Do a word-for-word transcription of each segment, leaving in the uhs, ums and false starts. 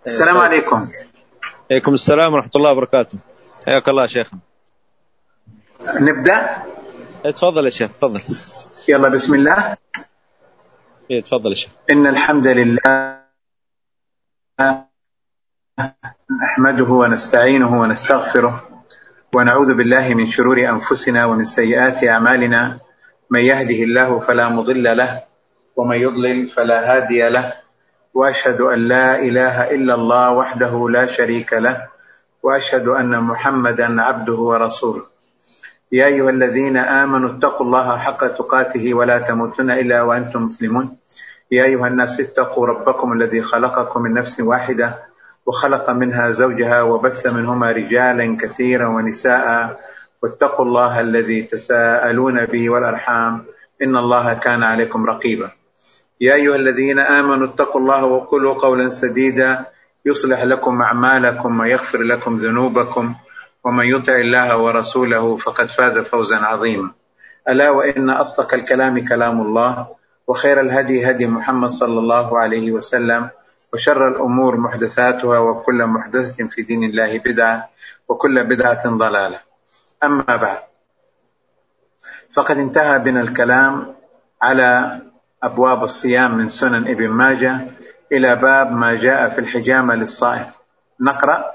السلام طيب. عليكم. عليكم السلام ورحمة الله وبركاته. حياك الله شيخنا. نبدأ. تفضل يا شيخ، تفضل. يلا بسم الله. تفضل يا شيخ. إن الحمد لله نحمده ونستعينه ونستغفره ونعوذ بالله من شرور أنفسنا ومن سيئات أعمالنا. من يهده الله فلا مضل له ومن يضلل فلا هادي له، وأشهد أن لا إله إلا الله وحده لا شريك له، وأشهد أن محمدا عبده ورسوله. يا أيها الذين آمنوا اتقوا الله حق تقاته ولا تموتن إلا وأنتم مسلمون. يا أيها الناس اتقوا ربكم الذي خلقكم من نفس واحدة وخلق منها زوجها وبث منهما رجالا كثيرا ونساء، واتقوا الله الذي تساءلون به والأرحام إن الله كان عليكم رقيبا. يا أيها الذين آمنوا اتقوا الله وقولوا قولا سديدا يصلح لكم أعمالكم ويغفر لكم ذنوبكم، ومن يطع الله ورسوله فقد فاز فوزا عظيما. ألا وإن أصدق الكلام كلام الله، وخير الهدي هدي محمد صلى الله عليه وسلم، وشر الأمور محدثاتها، وكل محدثة في دين الله بدعة، وكل بدعة ضلالة. أما بعد، فقد انتهى بنا الكلام على أبواب الصيام من سنن ابن ماجه إلى باب ما جاء في الحجامة للصائم. نقرأ.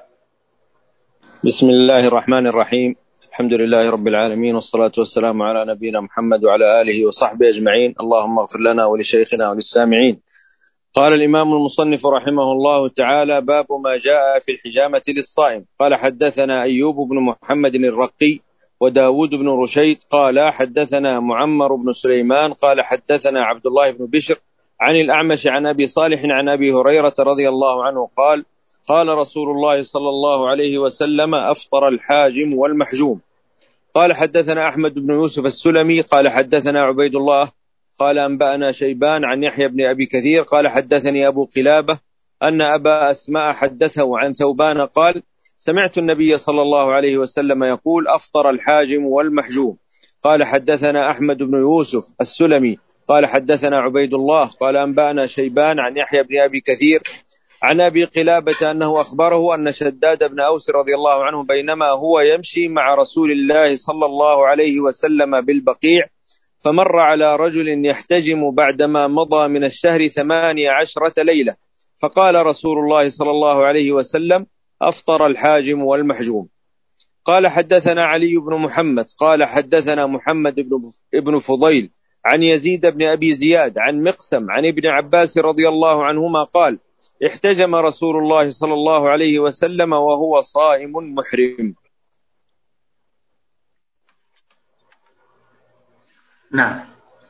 بسم الله الرحمن الرحيم. الحمد لله رب العالمين، والصلاة والسلام على نبينا محمد وعلى آله وصحبه أجمعين. اللهم اغفر لنا ولشيخنا وللسامعين. قال الإمام المصنف رحمه الله تعالى: باب ما جاء في الحجامة للصائم. قال: حدثنا أيوب بن محمد الرقي وداود بن رشيد قال: حدثنا معمر بن سليمان قال: حدثنا عبد الله بن بشر عن الأعمش عن أبي صالح عن أبي هريرة رضي الله عنه قال: قال رسول الله صلى الله عليه وسلم: أفطر الحاجم والمحجوم. قال: حدثنا أحمد بن يوسف السلمي قال: حدثنا عبيد الله قال: أنبأنا شيبان عن يحيى بن أبي كثير قال: حدثني أبو قلابة أن أبا أسماء حدثه عن ثوبان قال: سمعت النبي صلى الله عليه وسلم يقول: أفطر الحاجم والمحجوم. قال: حدثنا أحمد بن يوسف السلمي قال: حدثنا عبيد الله قال: أنبأنا شيبان عن يحيى بن أبي كثير عن أبي قلابة أنه أخبره أن شداد بن أوس رضي الله عنه بينما هو يمشي مع رسول الله صلى الله عليه وسلم بالبقيع، فمر على رجل يحتجم بعدما مضى من الشهر ثمانية عشرة ليلة، فقال رسول الله صلى الله عليه وسلم: أفطر الحاجم والمحجوم. قال: حدثنا علي بن محمد قال: حدثنا محمد بن فضيل عن يزيد بن أبي زياد عن مقسم عن ابن عباس رضي الله عنهما قال: احتجم رسول الله صلى الله عليه وسلم وهو صائم محرم. نعم.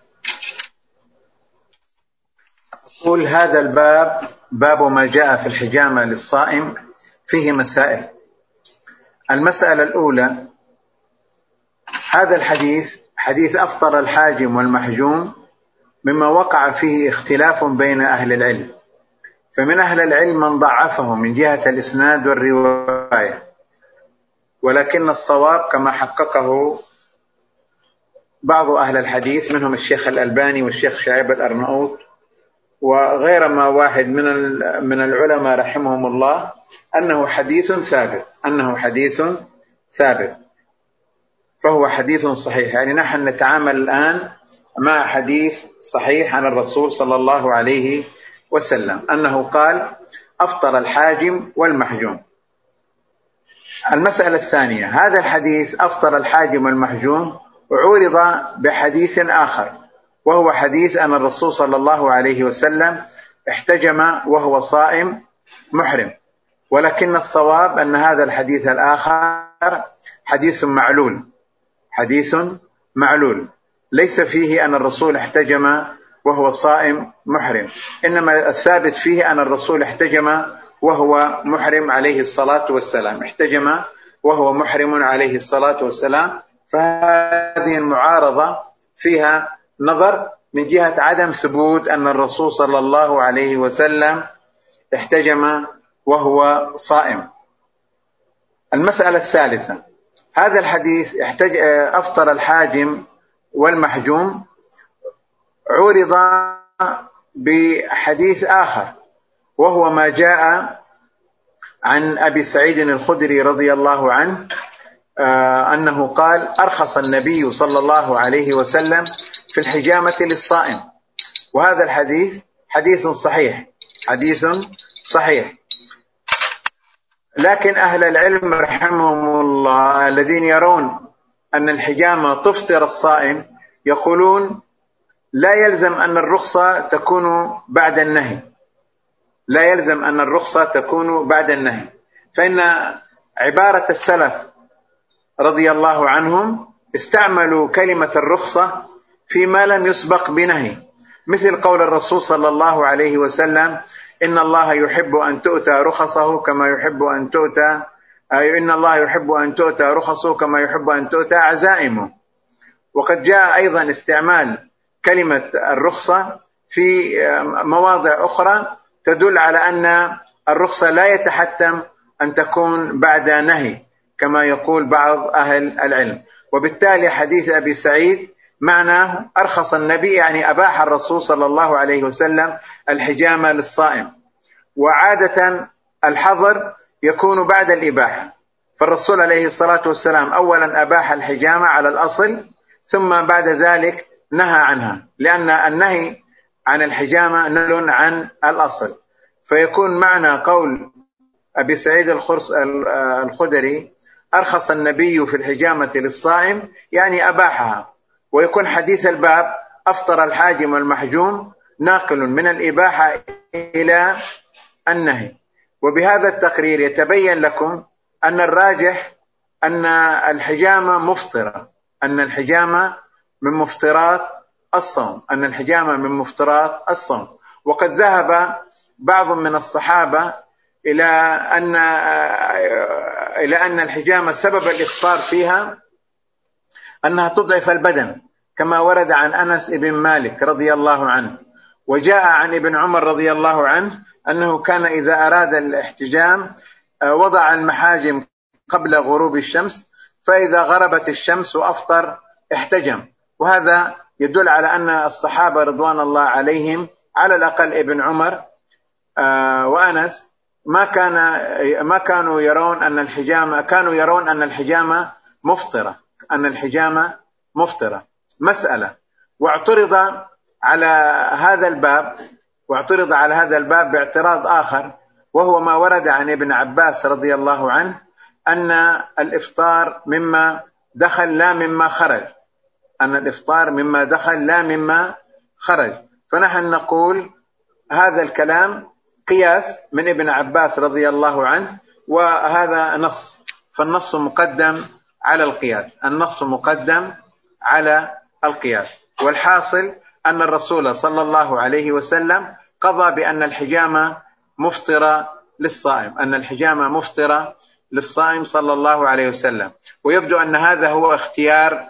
أقول هذا الباب باب ما جاء في الحجامة للصائم فيه مسائل. المسألة الأولى: هذا الحديث حديث أفطر الحاجم والمحجوم مما وقع فيه اختلاف بين أهل العلم، فمن أهل العلم من ضعفه من جهة الإسناد والرواية، ولكن الصواب كما حققه بعض أهل الحديث منهم الشيخ الألباني والشيخ شعيب الأرناؤوط وغير ما واحد من من العلماء رحمهم الله، أنه حديث ثابت أنه حديث ثابت فهو حديث صحيح. يعني نحن نتعامل الآن مع حديث صحيح عن الرسول صلى الله عليه وسلم أنه قال: أفطر الحاجم والمحجوم. المسألة الثانية: هذا الحديث أفطر الحاجم والمحجوم عورض بحديث آخر، وهو حديث أن الرسول صلى الله عليه وسلم احتجم وهو صائم محرم، ولكن الصواب أن هذا الحديث الآخر حديث معلول حديث معلول ليس فيه أن الرسول احتجم وهو صائم محرم، إنما الثابت فيه أن الرسول احتجم وهو محرم عليه الصلاة والسلام احتجم وهو محرم عليه الصلاة والسلام. فهذه المعارضة فيها نظر من جهة عدم ثبوت أن الرسول صلى الله عليه وسلم احتجم وهو صائم. المسألة الثالثة: هذا الحديث احتج... أفطر الحاجم والمحجوم عورض بحديث آخر، وهو ما جاء عن أبي سعيد الخدري رضي الله عنه أنه قال: أرخص النبي صلى الله عليه وسلم في الحجامة للصائم. وهذا الحديث حديث صحيح حديث صحيح لكن أهل العلم رحمهم الله الذين يرون أن الحجامة تفطر الصائم يقولون لا يلزم أن الرخصة تكون بعد النهي لا يلزم أن الرخصة تكون بعد النهي فإن عبارة السلف رضي الله عنهم استعملوا كلمة الرخصة فيما لم يسبق بنهي، مثل قول الرسول صلى الله عليه وسلم: إن الله يحب أن تؤتى رخصه كما يحب أن تؤتى إن الله يحب أن تؤتى رخصه كما يحب أن تؤتى عزائمه. وقد جاء أيضا استعمال كلمة الرخصة في مواضع أخرى تدل على أن الرخصة لا يتحتم أن تكون بعد نهي كما يقول بعض أهل العلم. وبالتالي حديث أبي سعيد معناه أرخص النبي، يعني أباح الرسول صلى الله عليه وسلم الحجامة للصائم. وعادة الحظر يكون بعد الإباحة، فالرسول عليه الصلاة والسلام أولا أباح الحجامة على الأصل، ثم بعد ذلك نهى عنها، لأن النهي عن الحجامة نهي عن الأصل. فيكون معنى قول أبي سعيد الخدري: أرخص النبي في الحجامة للصائم، يعني أباحها. ويكون حديث الباب: أفطر الحاجم والمحجوم، ناقل من الإباحة إلى النهي. وبهذا التقرير يتبين لكم أن الراجح أن الحجامة مفطرة أن الحجامة من مفطرات الصوم أن الحجامة من مفطرات الصوم وقد ذهب بعض من الصحابة إلى أن إلى أن الحجامة سبب الإفطار فيها أنها تضعف البدن، كما ورد عن أنس بن مالك رضي الله عنه. وجاء عن ابن عمر رضي الله عنه أنه كان إذا أراد الاحتجام وضع المحاجم قبل غروب الشمس، فإذا غربت الشمس وأفطر احتجم. وهذا يدل على أن الصحابة رضوان الله عليهم، على الأقل ابن عمر وأنس، ما كان ما كانوا يرون أن الحجامة كانوا يرون أن الحجامة مفطرة أن الحجامة مفطرة مسألة. واعترض على هذا الباب واعترض على هذا الباب باعتراض آخر، وهو ما ورد عن ابن عباس رضي الله عنه أن الإفطار مما دخل لا مما خرج أن الإفطار مما دخل لا مما خرج. فنحن نقول هذا الكلام قياس من ابن عباس رضي الله عنه، وهذا نص، فالنص مقدم على القياس النص مقدم على القياس. والحاصل أن الرسول صلى الله عليه وسلم قضى بأن الحجامة مفطرة للصائم أن الحجامة مفطرة للصائم صلى الله عليه وسلم. ويبدو أن هذا هو اختيار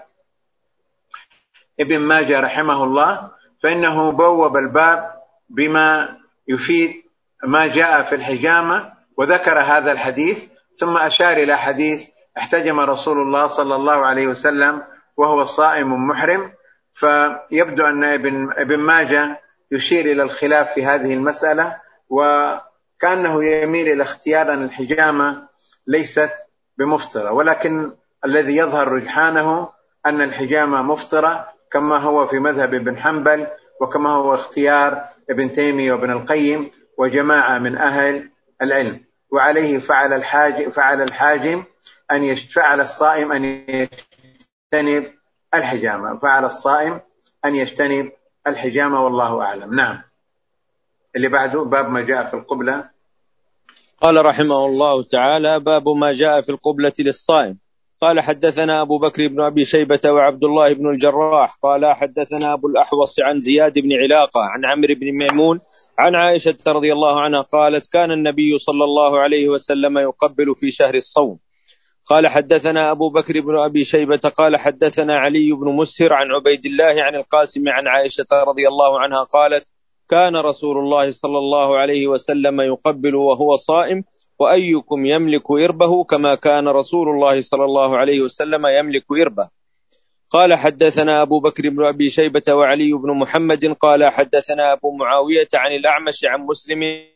ابن ماجه رحمه الله، فإنه بوب الباب بما يفيد ما جاء في الحجامة وذكر هذا الحديث، ثم أشار إلى حديث: احتجم رسول الله صلى الله عليه وسلم وهو صائم محرم. فيبدو أن ابن, ابن ماجه يشير إلى الخلاف في هذه المسألة، وكأنه يميل إلى اختيار أن الحجامة ليست بمفطرة، ولكن الذي يظهر رجحانه أن الحجامة مفطرة، كما هو في مذهب ابن حنبل، وكما هو اختيار ابن تيمية وابن القيم وجماعة من أهل العلم. وعليه فعل الحاجم فعل الحاجم أن يفعل الصائم أن يجتنب الحجامة فعل الصائم أن يجتنب الحجامة والله أعلم. نعم. اللي بعده باب ما جاء في القبلة. قال رحمه الله تعالى: باب ما جاء في القبلة للصائم. قال: حدثنا أبو بكر بن أبي شيبة وعبد الله بن الجراح قال: حدثنا أبو الأحوص عن زياد بن علاقة عن عمرو بن ميمون عن عائشة رضي الله عنها قالت: كان النبي صلى الله عليه وسلم يقبل في شهر الصوم. قال: حدثنا أبو بكر بن أبي شيبة قال: حدثنا علي بن مسهر عن عبيد الله عن القاسم عن عائشة رضي الله عنها قالت: كان رسول الله صلى الله عليه وسلم يقبل وهو صائم، وأيكم يملك إربه كما كان رسول الله صلى الله عليه وسلم يملك إربه. قال: حدثنا أبو بكر بن أبي شيبة وعلي بن محمد قال: حدثنا أبو معاوية عن الأعمش عن مسلم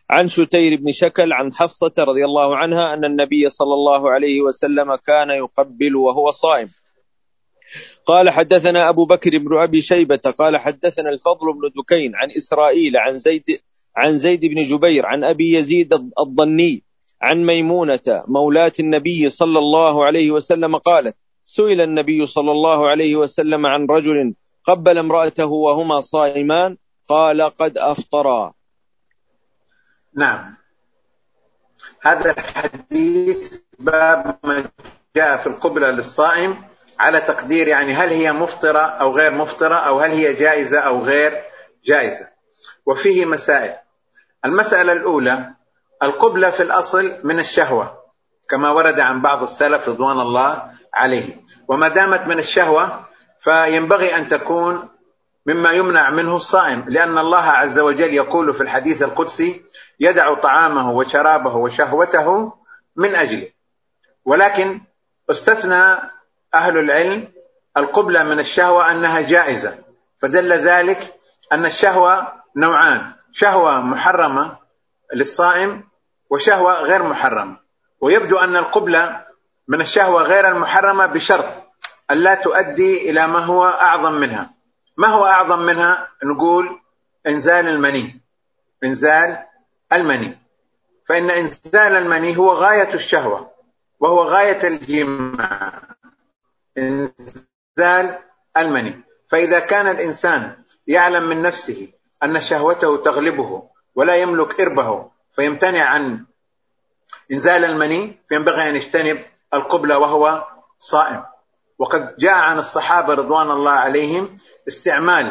عن شتير بن شكل عن حفصة رضي الله عنها أن النبي صلى الله عليه وسلم كان يقبل وهو صائم. قال حدثنا أبو بكر بن أبي شيبة قال حدثنا الفضل بن دكين عن إسرائيل عن زيد عن زيد بن جبير عن أبي يزيد الضني عن ميمونة مولاة النبي صلى الله عليه وسلم قالت: سئل النبي صلى الله عليه وسلم عن رجل قبل امرأته وهما صائمان قال: قد أفطرا. نعم، هذا الحديث باب ما جاء في القبلة للصائم على تقدير، يعني هل هي مفطرة أو غير مفطرة، أو هل هي جائزة أو غير جائزة. وفيه مسائل. المسألة الأولى: القبلة في الأصل من الشهوة كما ورد عن بعض السلف رضوان الله عليهم، وما دامت من الشهوة فينبغي أن تكون مما يمنع منه الصائم، لأن الله عز وجل يقول في الحديث القدسي: يدع طعامه وشرابه وشهوته من أجله. ولكن استثنى أهل العلم القبلة من الشهوة أنها جائزة، فدل ذلك أن الشهوة نوعان: شهوة محرمة للصائم وشهوة غير محرمة. ويبدو أن القبلة من الشهوة غير المحرمة بشرط أن لا تؤدي إلى ما هو أعظم منها. ما هو أعظم منها؟ نقول إنزال المني. إنزال المني، فإن إنزال المني هو غاية الشهوة وهو غاية الجماع، إنزال المني. فإذا كان الإنسان يعلم من نفسه أن شهوته تغلبه ولا يملك إربه فيمتنع عن إنزال المني، فينبغي أن يجتنب القبلة وهو صائم. وقد جاء عن الصحابة رضوان الله عليهم استعمال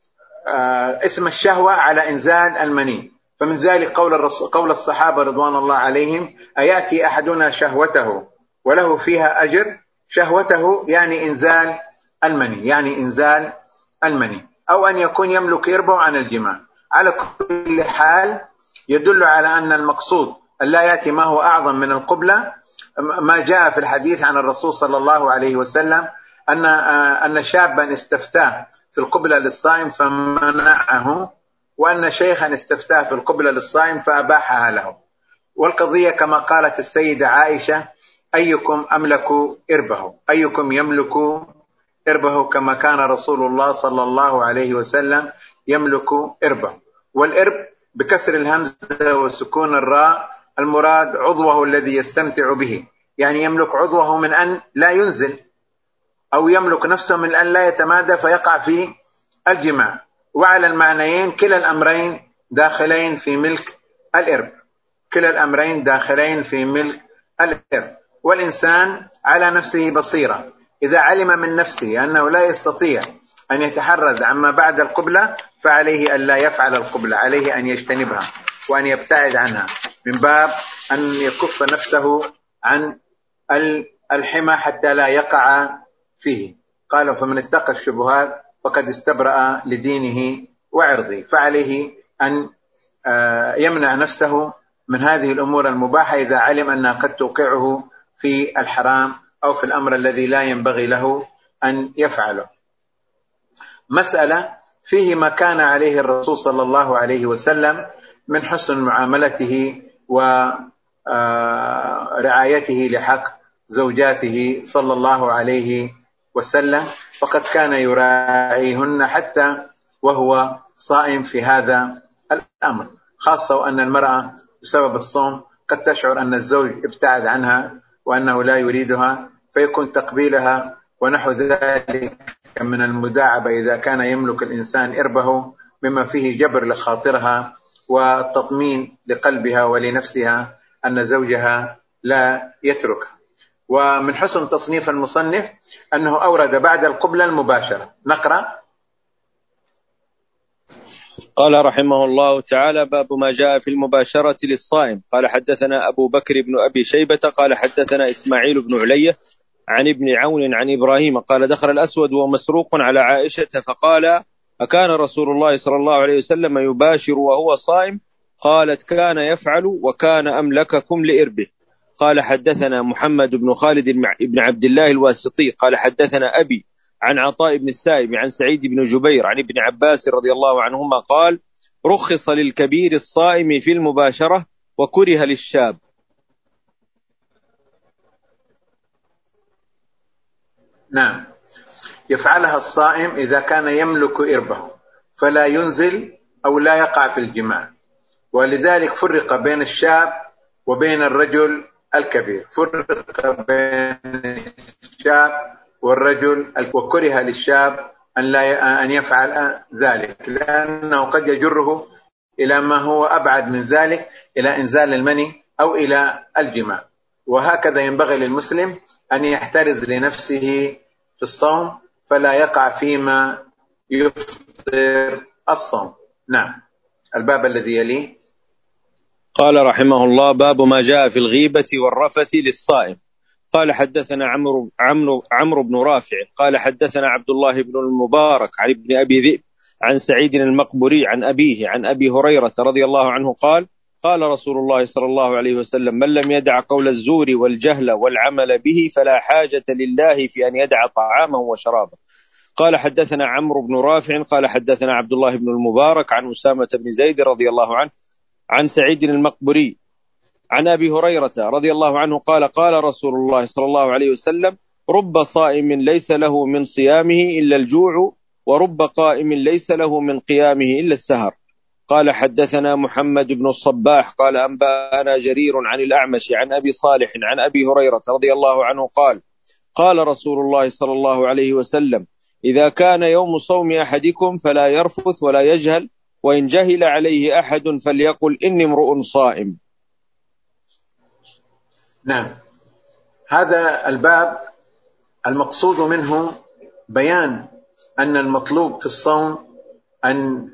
اسم الشهوة على إنزال المني، فمن ذلك قول الرسول قول الصحابة رضوان الله عليهم: أيأتي أحدنا شهوته وله فيها أجر؟ شهوته يعني إنزال المني، يعني إنزال المني، أو أن يكون يملك إربه عن الجماع. على كل حال يدل على أن المقصود أن لا يأتي ما هو أعظم من القبلة، ما جاء في الحديث عن الرسول صلى الله عليه وسلم أن أن شابا استفتاه في القبلة للصائم فمنعه، وأن شيخا استفتاه في القبلة للصائم فأباحها له. والقضية كما قالت السيدة عائشة: أيكم أملك إربه، أيكم يملك إربه، كما كان رسول الله صلى الله عليه وسلم يملك إربه. والإرب بكسر الهمزة وسكون الراء المراد عضوه الذي يستمتع به، يعني يملك عضوه من أن لا ينزل، أو يملك نفسه من أن لا يتمادى فيقع في الجماع. وعلى المعنيين كلا الأمرين داخلين في ملك الإرب، كلا الأمرين داخلين في ملك الإرب. والإنسان على نفسه بصيرة، إذا علم من نفسه أنه لا يستطيع أن يتحرز عما بعد القبلة فعليه أن لا يفعل القبلة، عليه أن يجتنبها وأن يبتعد عنها، من باب أن يكف نفسه عن الحمى حتى لا يقع فيه. قال: فمن اتقى الشبهات فقد استبرأ لدينه وعرضه. فعليه أن يمنع نفسه من هذه الأمور المباحة إذا علم أنها قد توقعه في الحرام أو في الأمر الذي لا ينبغي له أن يفعله. مسألة فيه ما كان عليه الرسول صلى الله عليه وسلم من حسن معاملته ورعايته لحق زوجاته صلى الله عليه وسلم، فقد كان يراعيهن حتى وهو صائم في هذا الأمر، خاصة وأن المرأة بسبب الصوم قد تشعر أن الزوج ابتعد عنها وأنه لا يريدها، فيكون تقبيلها ونحو ذلك من المداعبة إذا كان يملك الإنسان إربه، مما فيه جبر لخاطرها وتطمين لقلبها ولنفسها أن زوجها لا يتركها. ومن حسن تصنيف المصنف أنه أورد بعد القبلة المباشرة. نقرأ. قال رحمه الله تعالى: باب ما جاء في المباشرة للصائم. قال حدثنا أبو بكر بن أبي شيبة قال حدثنا إسماعيل بن علية عن ابن عون عن إبراهيم قال: دخل الأسود ومسروق على عائشة فقال: أكان رسول الله صلى الله عليه وسلم يباشر وهو صائم؟ قالت: كان يفعل وكان أملككم لإربه. قال حدثنا محمد بن خالد بن عبد الله الواسطي قال حدثنا أبي عن عطاء بن السائب عن سعيد بن جبير عن ابن عباس رضي الله عنهما قال: رخص للكبير الصائم في المباشرة وكره للشاب. نعم، يفعلها الصائم إذا كان يملك إربه فلا ينزل أو لا يقع في الجماع، ولذلك فرق بين الشاب وبين الرجل الكبير، فرق بين الشاب والرجل، وكره للشاب أن لا أن يفعل ذلك، لأنه قد يجره إلى ما هو أبعد من ذلك، إلى إنزال المني أو إلى الجماع. وهكذا ينبغي للمسلم أن يحترز لنفسه في الصوم فلا يقع فيما يفطر الصوم. نعم. الباب الذي يليه. قال رحمه الله: باب ما جاء في الغيبة والرفث للصائم. قال حدثنا عمرو عمرو عمرو بن رافع قال حدثنا عبد الله بن المبارك عن ابن أبي ذئب عن سعيد المقبري عن أبيه عن أبي هريرة رضي الله عنه قال: قال رسول الله صلى الله عليه وسلم: من لم يدع قول الزور والجهل والعمل به فلا حاجة لله في أن يدع طعامه وشرابه. قال حدثنا عمرو بن رافع قال حدثنا عبد الله بن المبارك عن أسامة بن زيد رضي الله عنه عن سعيد المقبري عن أبي هريرة رضي الله عنه قال: قال رسول الله صلى الله عليه وسلم: رب صائم ليس له من صيامه إلا الجوع، ورب قائم ليس له من قيامه إلا السهر. قال حدثنا محمد بن الصباح قال أنبأنا جرير عن الأعمش عن أبي صالح عن أبي هريرة رضي الله عنه قال: قال رسول الله صلى الله عليه وسلم: إذا كان يوم صوم أحدكم فلا يرفث ولا يجهل، وإن جهل عليه أحد فليقل إني امرؤ صائم. نعم، هذا الباب المقصود منه بيان أن المطلوب في الصوم أن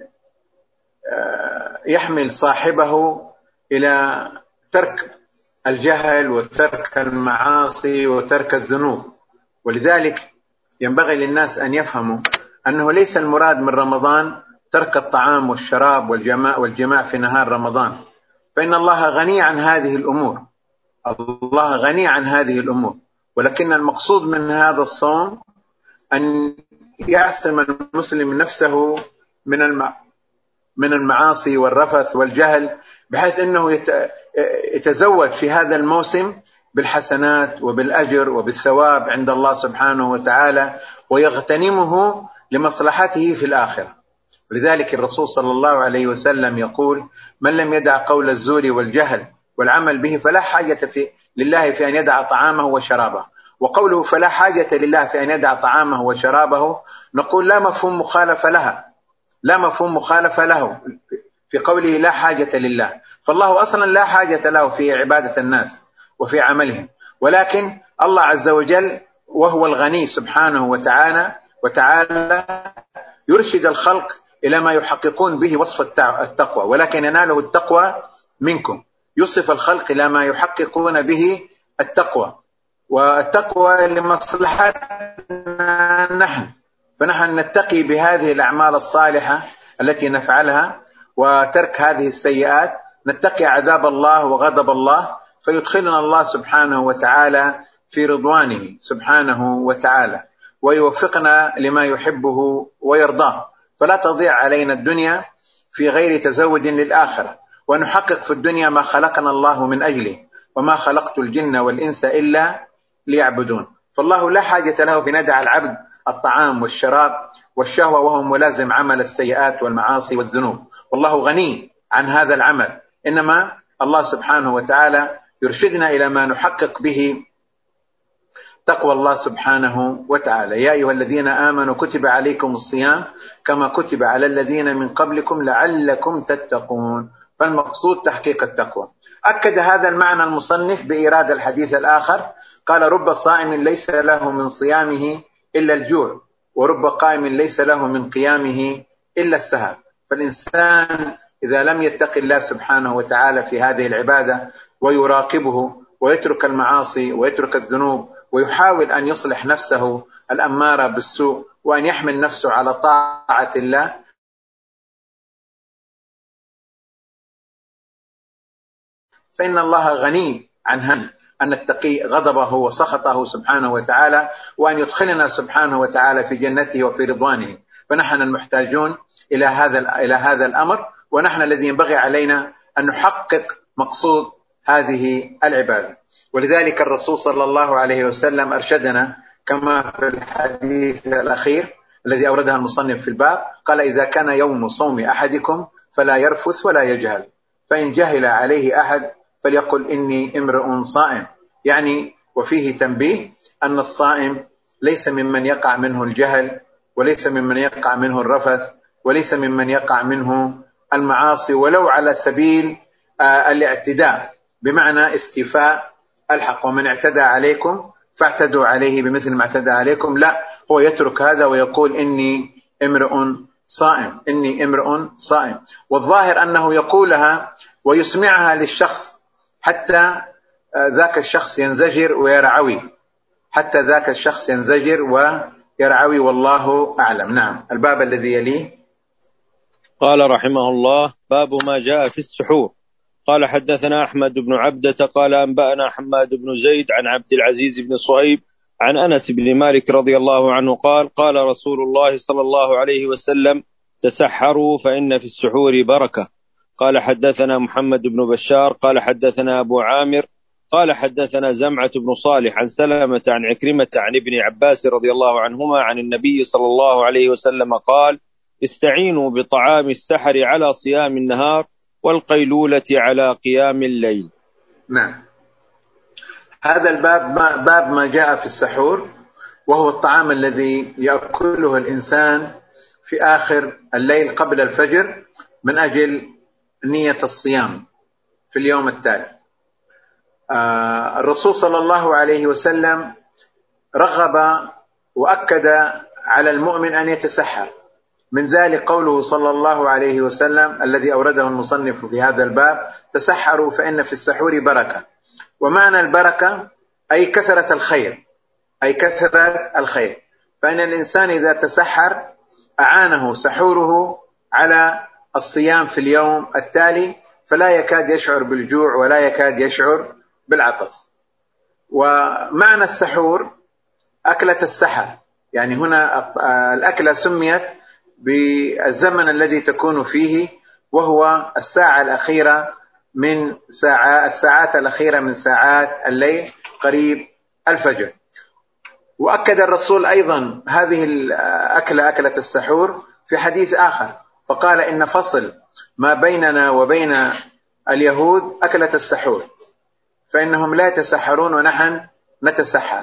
يحمل صاحبه إلى ترك الجهل وترك المعاصي وترك الذنوب. ولذلك ينبغي للناس أن يفهموا أنه ليس المراد من رمضان ترك الطعام والشراب والجماع والجماع في نهار رمضان، فإن الله غني عن هذه الأمور، الله غني عن هذه الأمور، ولكن المقصود من هذا الصوم أن يعصم المسلم نفسه من من المعاصي والرفث والجهل، بحيث أنه يتزود في هذا الموسم بالحسنات وبالأجر وبالثواب عند الله سبحانه وتعالى، ويغتنمه لمصلحته في الآخرة. لذلك الرسول صلى الله عليه وسلم يقول: من لم يدع قول الزور والجهل والعمل به فلا حاجة في لله في أن يدع طعامه وشرابه. وقوله فلا حاجة لله في أن يدع طعامه وشرابه، نقول لا مفهوم مخالفة لها، لا مفهوم مخالفة له في قوله لا حاجة لله، فالله أصلا لا حاجة له في عبادة الناس وفي عملهم، ولكن الله عز وجل وهو الغني سبحانه وتعالى وتعالى يرشد الخلق إلى ما يحققون به وصف التقوى، ولكن يناله التقوى منكم، يصف الخلق إلى ما يحققون به التقوى، والتقوى لمصلحتنا نحن، فنحن نتقي بهذه الأعمال الصالحة التي نفعلها وترك هذه السيئات، نتقي عذاب الله وغضب الله، فيدخلنا الله سبحانه وتعالى في رضوانه سبحانه وتعالى، ويوفقنا لما يحبه ويرضاه، فلا تضيع علينا الدنيا في غير تزود للآخرة، ونحقق في الدنيا ما خلقنا الله من أجله، وما خلقت الجن والإنس إلا ليعبدون. فالله لا حاجة له في ندع العبد الطعام والشراب والشهوة وهو ملازم عمل السيئات والمعاصي والذنوب، والله غني عن هذا العمل، إنما الله سبحانه وتعالى يرشدنا إلى ما نحقق به تقوى الله سبحانه وتعالى. يا أيها الذين آمنوا كتب عليكم الصيام كما كتب على الذين من قبلكم لعلكم تتقون، فالمقصود تحقيق التقوى. أكد هذا المعنى المصنف بإيراد الحديث الآخر، قال: رب صائم ليس له من صيامه إلا الجوع، ورب قائم ليس له من قيامه إلا السهر. فالإنسان إذا لم يتق الله سبحانه وتعالى في هذه العبادة ويراقبه ويترك المعاصي ويترك الذنوب ويحاول أن يصلح نفسه الأمارة بالسوء وأن يحمل نفسه على طاعة الله، فإن الله غني عن أن نتقي غضبه وسخطه سبحانه وتعالى، وأن يدخلنا سبحانه وتعالى في جنته وفي رضوانه. فنحن المحتاجون إلى هذا إلى هذا الأمر، ونحن الذي ينبغي علينا أن نحقق مقصود هذه العبادة. ولذلك الرسول صلى الله عليه وسلم أرشدنا كما في الحديث الأخير الذي أوردها المصنف في الباب، قال: إذا كان يوم صوم أحدكم فلا يرفث ولا يجهل، فإن جهل عليه أحد فليقل إني امرؤ صائم. يعني وفيه تنبيه أن الصائم ليس ممن يقع منه الجهل، وليس ممن يقع منه الرفث، وليس ممن يقع منه المعاصي ولو على سبيل الاعتداء، بمعنى استيفاء الحق. ومن اعتدى عليكم فاعتدوا عليه بمثل ما اعتدى عليكم. لا، هو يترك هذا ويقول إني امرؤ صائم، إني امرؤ صائم. والظاهر أنه يقولها ويسمعها للشخص حتى ذاك الشخص ينزجر ويرعوي، حتى ذاك الشخص ينزجر ويرعوي، والله أعلم. نعم. الباب الذي يليه. قال رحمه الله: باب ما جاء في السحور. قال: حدثنا أحمد بن عبدة قال أنبأنا حماد بن زيد عن عبد العزيز بن صهيب عن أنس بن مالك رضي الله عنه قال: قال رسول الله صلى الله عليه وسلم: تسحروا فإن في السحور بركة. قال: حدثنا محمد بن بشار قال حدثنا أبو عامر قال حدثنا زمعة بن صالح عن سلمة عن عكرمة عن ابن عباس رضي الله عنهما عن النبي صلى الله عليه وسلم قال: استعينوا بطعام السحر على صيام النهار والقيلولة على قيام الليل. نعم. هذا الباب باب ما جاء في السحور، وهو الطعام الذي يأكله الإنسان في آخر الليل قبل الفجر من أجل نية الصيام في اليوم التالي. آه الرسول صلى الله عليه وسلم رغب وأكد على المؤمن أن يتسحر، من ذلك قوله صلى الله عليه وسلم الذي أورده المصنف في هذا الباب: تسحروا فإن في السحور بركة. ومعنى البركة أي كثرة الخير، أي كثرة الخير. فإن الإنسان إذا تسحر أعانه سحوره على الصيام في اليوم التالي، فلا يكاد يشعر بالجوع ولا يكاد يشعر بالعطش. ومعنى السحور أكلة السحر، يعني هنا الأكلة سميت بالزمن الذي تكون فيه، وهو الساعة الأخيرة من ساعة الساعات الأخيرة من ساعات الليل قريب الفجر. وأكد الرسول أيضا هذه الأكلة أكلة السحور في حديث آخر، فقال: إن فصل ما بيننا وبين اليهود أكلة السحور، فإنهم لا يتسحرون ونحن نتسحر.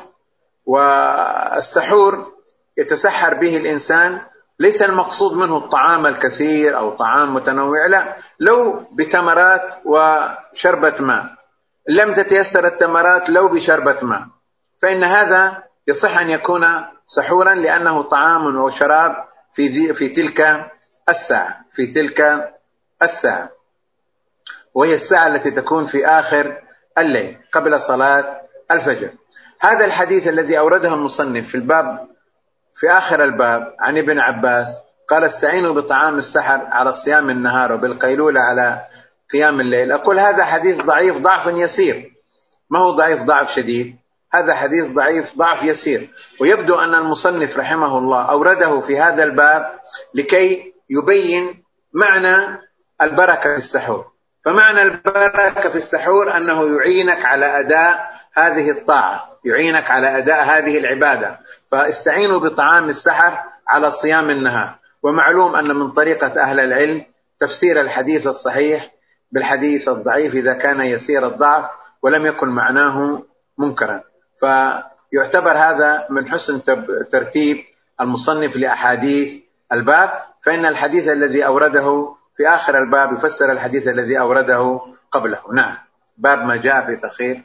والسحور يتسحر به الإنسان ليس المقصود منه الطعام الكثير أو طعام متنوع، لا، لو بتمرات وشربة ماء، لم تتيسر التمرات لو بشربة ماء، فإن هذا يصح أن يكون سحورا، لأنه طعام وشراب في في تلك الساعة في تلك الساعة وهي الساعة التي تكون في آخر الليل قبل صلاة الفجر. هذا الحديث الذي أورده المصنف في الباب في آخر الباب عن ابن عباس قال: استعينوا بطعام السحر على صيام النهار وبالقيلولة على قيام الليل. أقول هذا حديث ضعيف ضعف يسير، ما هو ضعيف ضعف شديد، هذا حديث ضعيف ضعف يسير. ويبدو أن المصنف رحمه الله أورده في هذا الباب لكي يبين معنى البركة في السحور. فمعنى البركة في السحور أنه يعينك على أداء هذه الطاعة، يعينك على أداء هذه العبادة. فاستعينوا بطعام السحر على صيام النهار. ومعلوم أن من طريقة أهل العلم تفسير الحديث الصحيح بالحديث الضعيف إذا كان يسير الضعف ولم يكن معناه منكرا. فيعتبر هذا من حسن ترتيب المصنف لأحاديث الباب، فإن الحديث الذي أورده في آخر الباب يفسر الحديث الذي أورده قبله. نعم. باب ما جاء في تأخير.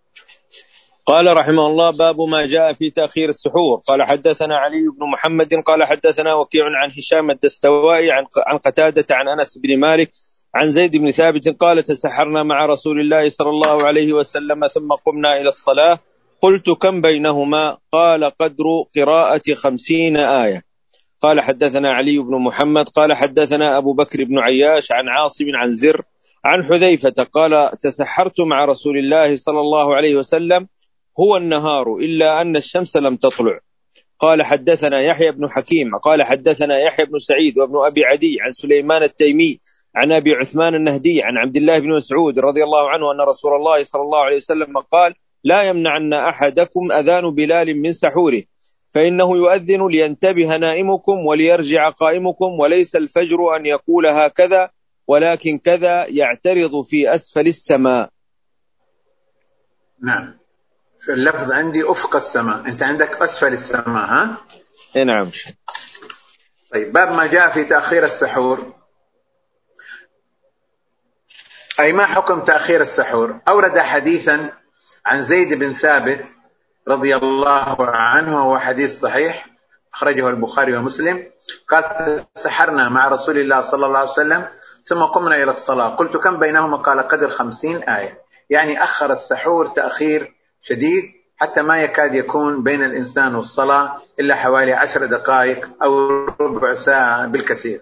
قال رحمه الله: باب ما جاء في تأخير السحور. قال: حدثنا علي بن محمد قال حدثنا وكيع عن هشام الدستوائي عن عن قتادة عن أنس بن مالك عن زيد بن ثابت قال: تسحرنا مع رسول الله صلى الله عليه وسلم ثم قمنا إلى الصلاة، قلت: كم بينهما؟ قال: قدر قراءة خمسين آية. قال: حدثنا علي بن محمد قال حدثنا أبو بكر بن عياش عن عاصم عن زر عن حذيفة قال: تسحرت مع رسول الله صلى الله عليه وسلم هو النهار إلا أن الشمس لم تطلع. قال: حدثنا يحيى بن حكيم قال حدثنا يحيى بن سعيد وابن أبي عدي عن سليمان التيمي عن أبي عثمان النهدي عن عبد الله بن مسعود رضي الله عنه أن رسول الله صلى الله عليه وسلم قال: لا يمنعن أحدكم أذان بلال من سحوره، فإنه يؤذن لينتبه نائمكم وليرجع قائمكم، وليس الفجر أن يقول هكذا ولكن كذا يعترض في أسفل السماء. نعم، في اللفظ عندي أفق السماء، أنت عندك أسفل السماء. ها؟ نعم. طيب، باب ما جاء في تأخير السحور، أي ما حكم تأخير السحور؟ أورد حديثا عن زيد بن ثابت رضي الله عنه، وهو حديث صحيح أخرجه البخاري ومسلم، قال: تسحرنا مع رسول الله صلى الله عليه وسلم ثم قمنا إلى الصلاة، قلت: كم بينهما؟ قال: قدر خمسين آية. يعني أخر السحور تأخير شديد حتى ما يكاد يكون بين الإنسان والصلاة إلا حوالي عشر دقائق أو ربع ساعة بالكثير،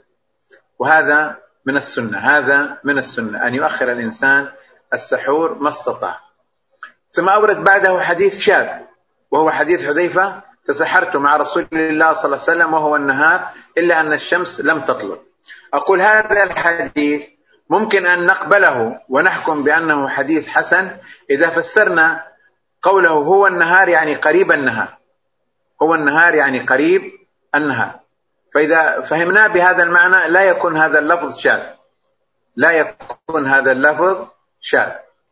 وهذا من السنة، هذا من السنة أن يؤخر الإنسان السحور ما استطاع. ثم أورد بعده حديث شاذ، وهو حديث حذيفة: تسحرت مع رسول الله صلى الله عليه وسلم وهو النهار إلا أن الشمس لم تطلع. أقول هذا الحديث ممكن أن نقبله ونحكم بأنه حديث حسن إذا فسرنا قوله هو النهار يعني قريب النهار، هو النهار يعني قريب النهار، فإذا فهمناه بهذا المعنى لا يكون هذا اللفظ شاذ، لا يكون هذا اللفظ شاذ.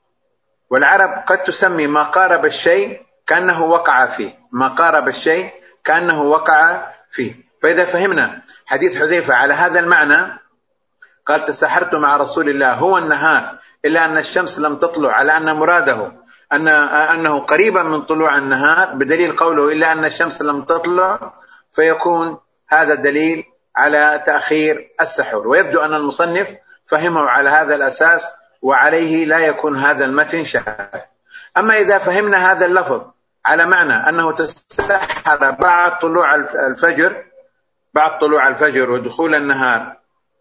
والعرب قد تسمي ما قارب الشيء كأنه وقع فيه، ما قارب الشيء كأنه وقع فيه. فإذا فهمنا حديث حذيفة على هذا المعنى، قال: تسحرت مع رسول الله هو النهار إلا أن الشمس لم تطلع، على أن مراده أن أنه قريبا من طلوع النهار بدليل قوله إلا أن الشمس لم تطلع، فيكون هذا دليل على تأخير السحور. ويبدو أن المصنف فهمه على هذا الأساس، وعليه لا يكون هذا المتن شاذ. أما إذا فهمنا هذا اللفظ على معنى أنه تسحر بعد طلوع الفجر، بعد طلوع الفجر ودخول النهار،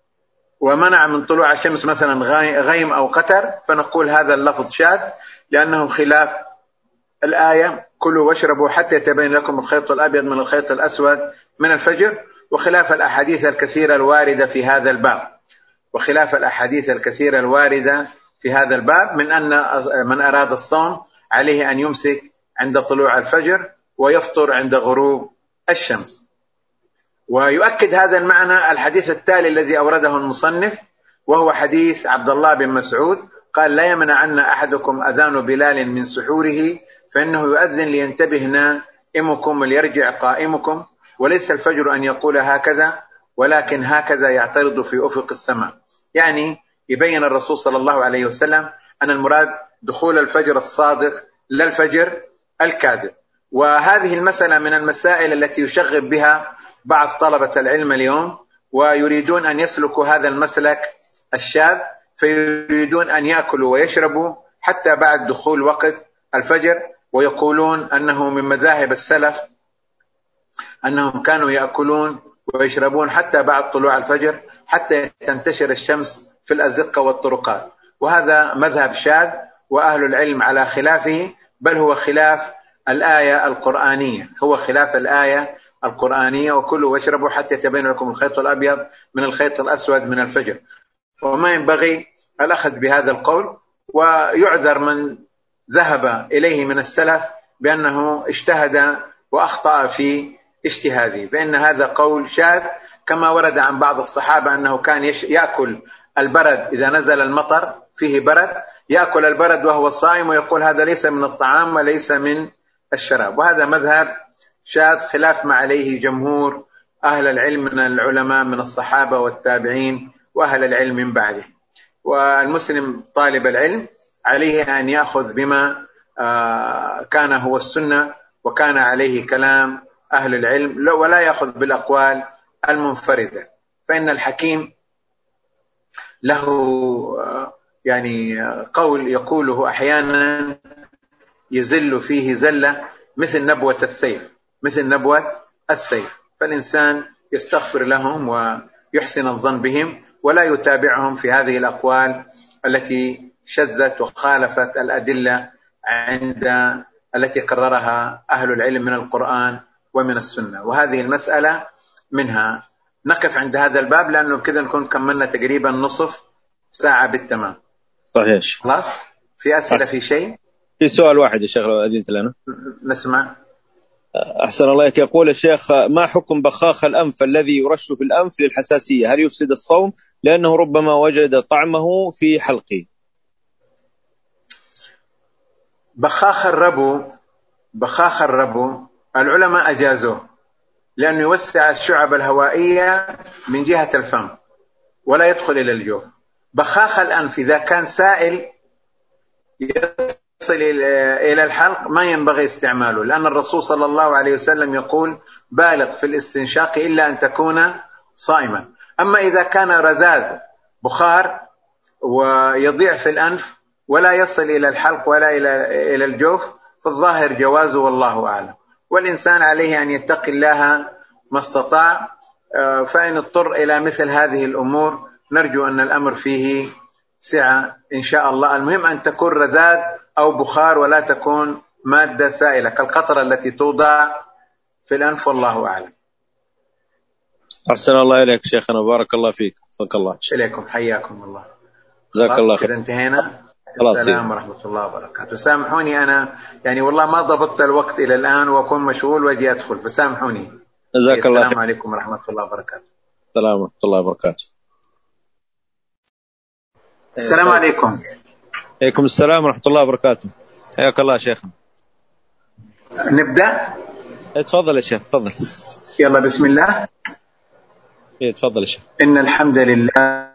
ومنع من طلوع الشمس مثلا غيم أو قتر، فنقول هذا اللفظ شاذ لأنه خلاف الآية: كلوا واشربوا حتى يتبين لكم الخيط الأبيض من الخيط الأسود من الفجر، وخلاف الأحاديث الكثيرة الواردة في هذا الباب، وخلاف الأحاديث الكثيرة الواردة في هذا الباب من أن من أراد الصوم عليه أن يمسك عند طلوع الفجر ويفطر عند غروب الشمس. ويؤكد هذا المعنى الحديث التالي الذي أورده المصنف، وهو حديث عبد الله بن مسعود قال: لا يمنعن أحدكم أذان بلال من سحوره، فإنه يؤذن لينتبه نائمكم وليرجع قائمكم، وليس الفجر أن يقول هكذا ولكن هكذا يعترض في أفق السماء. يعني يبين الرسول صلى الله عليه وسلم أن المراد دخول الفجر الصادق لا الفجر الكاذب. وهذه المسألة من المسائل التي يشغب بها بعض طلبة العلم اليوم، ويريدون أن يسلكوا هذا المسلك الشاذ، فيريدون أن يأكلوا ويشربوا حتى بعد دخول وقت الفجر، ويقولون أنه من مذاهب السلف أنهم كانوا يأكلون ويشربون حتى بعد طلوع الفجر حتى تنتشر الشمس في الأزقة والطرقات، وهذا مذهب شاذ وأهل العلم على خلافه، بل هو خلاف الآية القرآنية، هو خلاف الآية القرآنية: وكلوا واشربوا حتى يتبين لكم الخيط الأبيض من الخيط الأسود من الفجر. وما ينبغي الأخذ بهذا القول، ويعذر من ذهب إليه من السلف بأنه اجتهد وأخطأ في اجتهاده، فإن هذا قول شاذ، كما ورد عن بعض الصحابة أنه كان يأكل البرد إذا نزل المطر فيه برد، يأكل البرد وهو صائم، ويقول هذا ليس من الطعام وليس من الشراب. وهذا مذهب شاذ خلاف ما عليه جمهور أهل العلم من العلماء من الصحابة والتابعين وأهل العلم من بعده. والمسلم طالب العلم عليه أن يأخذ بما كان هو السنة وكان عليه كلام أهل العلم، ولا يأخذ بالأقوال المنفردة، فإن الحكيم له يعني قول يقوله أحيانا يزل فيه زلة مثل نبوة السيف، مثل نبوة السيف، فالإنسان يستغفر لهم ويحسن الظن بهم ولا يتابعهم في هذه الأقوال التي شذت وخالفت الأدلة عند التي قررها أهل العلم من القرآن ومن السنة. وهذه المسألة منها. نقف عند هذا الباب لأنه كذا نكون كملنا تقريبا نصف ساعة بالتمام. صحيح. خلاص. في أسئلة في شيء؟ في سؤال واحد يا شيخ لو أذنت لنا. نسمع. أحسن الله إليك. يقول الشيخ: ما حكم بخاخ الأنف الذي يرش في الأنف للحساسية؟ هل يفسد الصوم لأنه ربما وجد طعمه في حلقه؟ بخاخ الربو بخاخ الربو العلماء أجازوه لأنه يوسع الشعب الهوائية من جهة الفم ولا يدخل إلى الجوف. بخاخ الأنف إذا كان سائل يصل إلى الحلق ما ينبغي استعماله، لأن الرسول صلى الله عليه وسلم يقول: بالغ في الاستنشاق إلا أن تكون صائما. أما إذا كان رذاذ بخار ويضيع في الأنف ولا يصل إلى الحلق ولا إلى الجوف فالظاهر جوازه والله أعلم، والإنسان عليه أن يتقي الله ما استطاع. فإن اضطر إلى مثل هذه الأمور نرجو أن الأمر فيه سعة إن شاء الله. المهم أن تكون رذاذ أو بخار ولا تكون مادة سائلة كالقطرة التي توضع في الأنف، والله أعلم. أحسن الله إليك شيخنا، بارك الله فيك. فك الله. إليكم، حياكم الله. جزاك الله خير. كده انتهينا. السلام ورحمة الله وبركاته. سامحوني أنا يعني والله ما ضبطت الوقت إلى الآن وأكون مشغول وأجي أدخل، فسامحوني. جزاك الله خير. السلام عليكم ورحمة الله وبركاته. السلام ورحمة الله وبركاته. السلام عليكم. عليكم السلام ورحمة الله وبركاته. حياك الله شيخنا. نبدأ. تفضل يا شيخ، تفضل. يلا بسم الله. تفضل يا شيخ. إن الحمد لله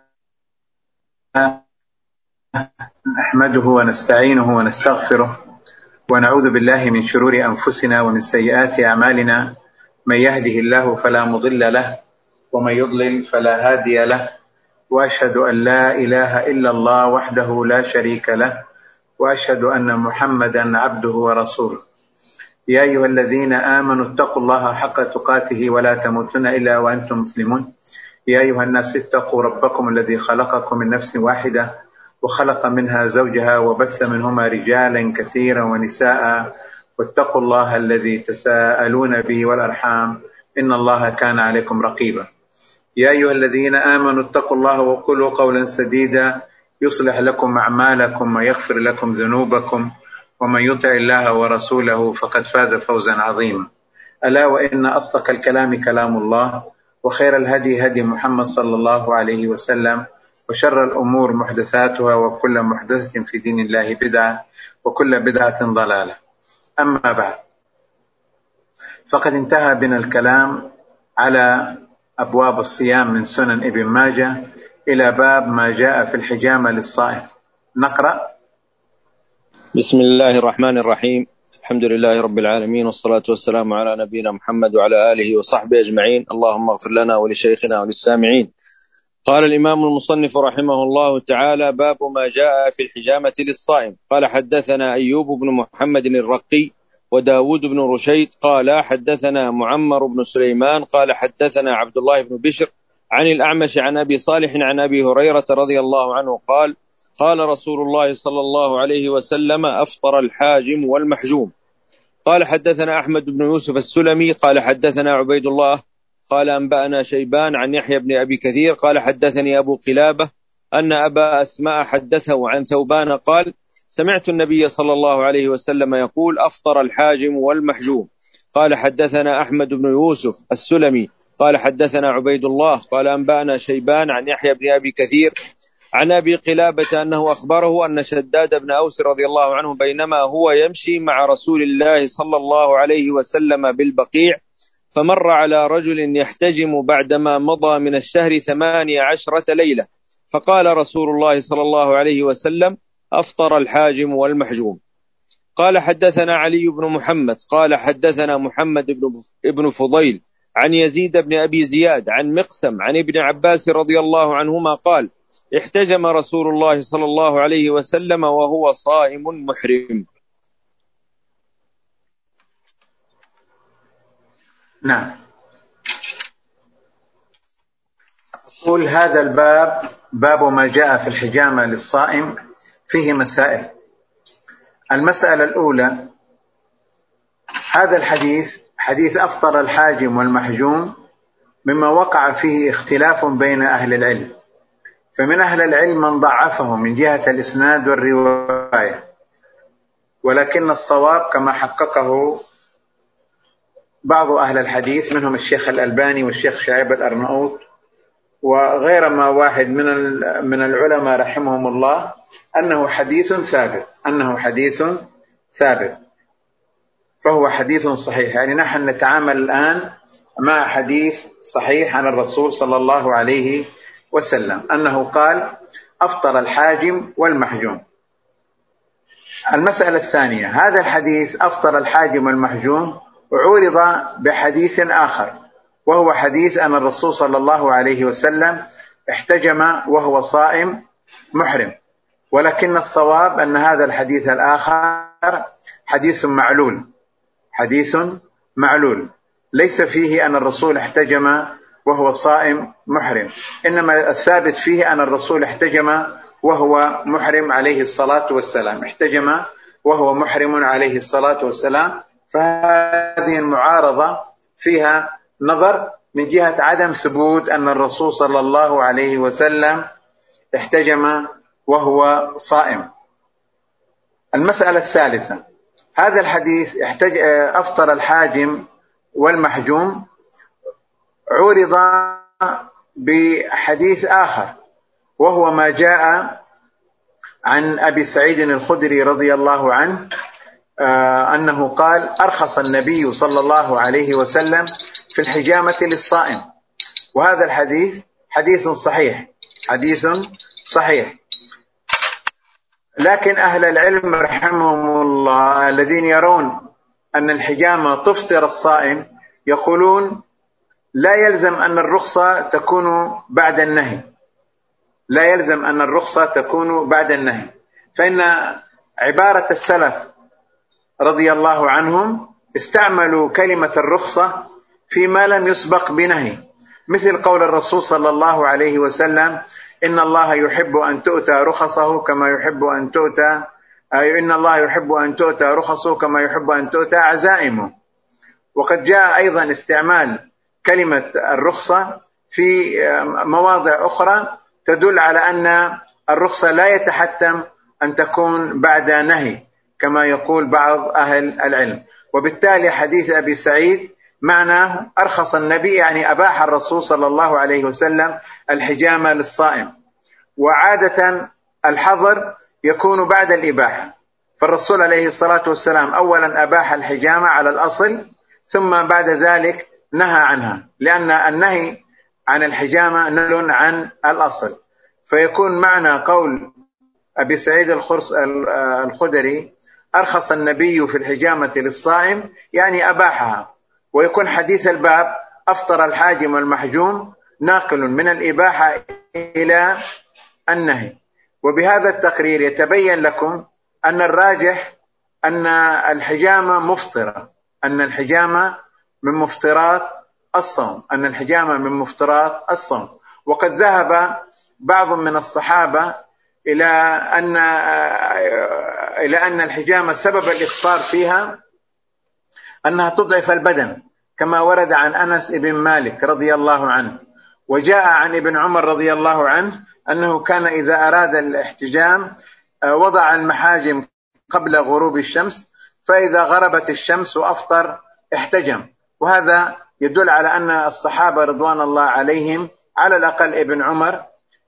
نحمده ونستعينه ونستغفره ونعوذ بالله من شرور أنفسنا ومن سيئات أعمالنا. من يهده الله فلا مضل له ومن يضلل فلا هادي له، وأشهد أن لا إله إلا الله وحده لا شريك له، وأشهد أن محمدا عبده ورسوله. يا أيها الذين آمنوا اتقوا الله حق تقاته ولا تموتن إلا وأنتم مسلمون. يا أيها الناس اتقوا ربكم الذي خلقكم من نفس واحدة وخلق منها زوجها وبث منهما رجالا كثيرا ونساء، واتقوا الله الذي تساءلون به والأرحام إن الله كان عليكم رقيبا. يا أيها الذين آمنوا اتقوا الله وقولوا قولا سديدا يصلح لكم أعمالكم ويغفر لكم ذنوبكم، ومن يطع الله ورسوله فقد فاز فوزا عظيما. ألا وإن أصدق الكلام كلام الله، وخير الهدي هدي محمد صلى الله عليه وسلم، وشر الأمور محدثاتها، وكل محدثة في دين الله بدعة، وكل بدعة ضلالة. أما بعد، فقد انتهى بنا الكلام على أبواب الصيام من سنن ابن ماجه إلى باب ما جاء في الحجامة للصائم. نقرأ. بسم الله الرحمن الرحيم. الحمد لله رب العالمين، والصلاة والسلام على نبينا محمد وعلى آله وصحبه أجمعين. اللهم اغفر لنا ولشيخنا وللسامعين. قال الإمام المصنف رحمه الله تعالى: باب ما جاء في الحجامة للصائم. قال: حدثنا أيوب بن محمد الرقي وداود بن رشيد قال: حدثنا معمر بن سليمان قال: حدثنا عبد الله بن بشر عن الأعمش عن أبي صالح عن أبي هريرة رضي الله عنه قال: قال رسول الله صلى الله عليه وسلم: أفطر الحاجم والمحجوم. قال: حدثنا أحمد بن يوسف السلمي قال: حدثنا عبيد الله قال: أنبأنا شيبان عن يحيى بن أبي كثير قال: حدثني أبو قلابة أن أبا أسماء حدثه عن ثوبان قال: سمعت النبي صلى الله عليه وسلم يقول: أفطر الحاجم والمحجوم. قال: حدثنا أحمد بن يوسف السلمي قال: حدثنا عبيد الله قال: أنبأنا شيبان عن يحيى بن أبي كثير عن أبي قلابة أنه أخبره أن شداد بن أوس رضي الله عنه بينما هو يمشي مع رسول الله صلى الله عليه وسلم بالبقيع فمر على رجل يحتجم بعدما مضى من الشهر ثمانية عشرة ليلة، فقال رسول الله صلى الله عليه وسلم: أفطر الحاجم والمحجوم. قال: حدثنا علي بن محمد قال: حدثنا محمد بن فضيل عن يزيد بن أبي زياد عن مقسم عن ابن عباس رضي الله عنهما قال: احتجم رسول الله صلى الله عليه وسلم وهو صائم محرم. نعم. أقول هذا الباب باب ما جاء في الحجامة للصائم فيه مسائل. المسألة الأولى: هذا الحديث حديث أفطر الحاجم والمحجوم مما وقع فيه اختلاف بين أهل العلم، فمن أهل العلم من ضعفه من جهة الإسناد والرواية، ولكن الصواب كما حققه بعض أهل الحديث منهم الشيخ الألباني والشيخ شعيب الأرناؤوط وغير ما واحد من من العلماء رحمهم الله، أنه حديث ثابت أنه حديث ثابت فهو حديث صحيح. يعني نحن نتعامل الآن مع حديث صحيح عن الرسول صلى الله عليه وسلم أنه قال: أفطر الحاجم والمحجوم. المسألة الثانية: هذا الحديث أفطر الحاجم والمحجوم عورض بحديث آخر، وهو حديث أن الرسول صلى الله عليه وسلم احتجم وهو صائم محرم، ولكن الصواب أن هذا الحديث الآخر حديث معلول حديث معلول ليس فيه أن الرسول احتجم وهو صائم محرم، إنما الثابت فيه أن الرسول احتجم وهو محرم عليه الصلاة والسلام احتجم وهو محرم عليه الصلاة والسلام. فهذه المعارضة فيها نظر من جهة عدم ثبوت أن الرسول صلى الله عليه وسلم احتجم وهو صائم. المسألة الثالثة: هذا الحديث احتج... أفطر الحاجم والمحجوم عورض بحديث آخر، وهو ما جاء عن أبي سعيد الخدري رضي الله عنه آه أنه قال: أرخص النبي صلى الله عليه وسلم في الحجامة للصائم. وهذا الحديث حديث صحيح حديث صحيح لكن أهل العلم رحمهم الله الذين يرون أن الحجامة تفطر الصائم يقولون: لا يلزم أن الرخصة تكون بعد النهي لا يلزم أن الرخصة تكون بعد النهي فإن عبارة السلف رضي الله عنهم استعملوا كلمة الرخصة فيما لم يسبق بنهي، مثل قول الرسول صلى الله عليه وسلم: إن الله يحب أن تؤتى رخصه كما يحب أن تؤتى إن الله يحب أن تؤتى رخصه كما يحب أن تؤتى عزائمه. وقد جاء أيضا استعمال كلمة الرخصة في مواضع أخرى تدل على أن الرخصة لا يتحتم أن تكون بعد نهي كما يقول بعض أهل العلم. وبالتالي حديث أبي سعيد معناه أرخص النبي، يعني أباح الرسول صلى الله عليه وسلم الحجامة للصائم، وعادة الحظر يكون بعد الإباحة، فالرسول عليه الصلاة والسلام أولا أباح الحجامة على الأصل ثم بعد ذلك نهى عنها، لأن النهي عن الحجامة نهي عن الأصل. فيكون معنى قول أبي سعيد الخدري: أرخص النبي في الحجامة للصائم، يعني أباحها، ويكون حديث الباب أفطر الحاجم والمحجوم ناقل من الإباحة إلى النهي. وبهذا التقرير يتبين لكم أن الراجح أن الحجامة مفطرة أن الحجامة من مفطرات الصوم أن الحجامة من مفطرات الصوم وقد ذهب بعض من الصحابة إلى أن إلى أن الحجامة سبب الإفطار فيها أنها تضعف البدن، كما ورد عن أنس بن مالك رضي الله عنه، وجاء عن ابن عمر رضي الله عنه أنه كان إذا أراد الاحتجام وضع المحاجم قبل غروب الشمس، فإذا غربت الشمس وأفطر احتجم. وهذا يدل على أن الصحابة رضوان الله عليهم على الأقل ابن عمر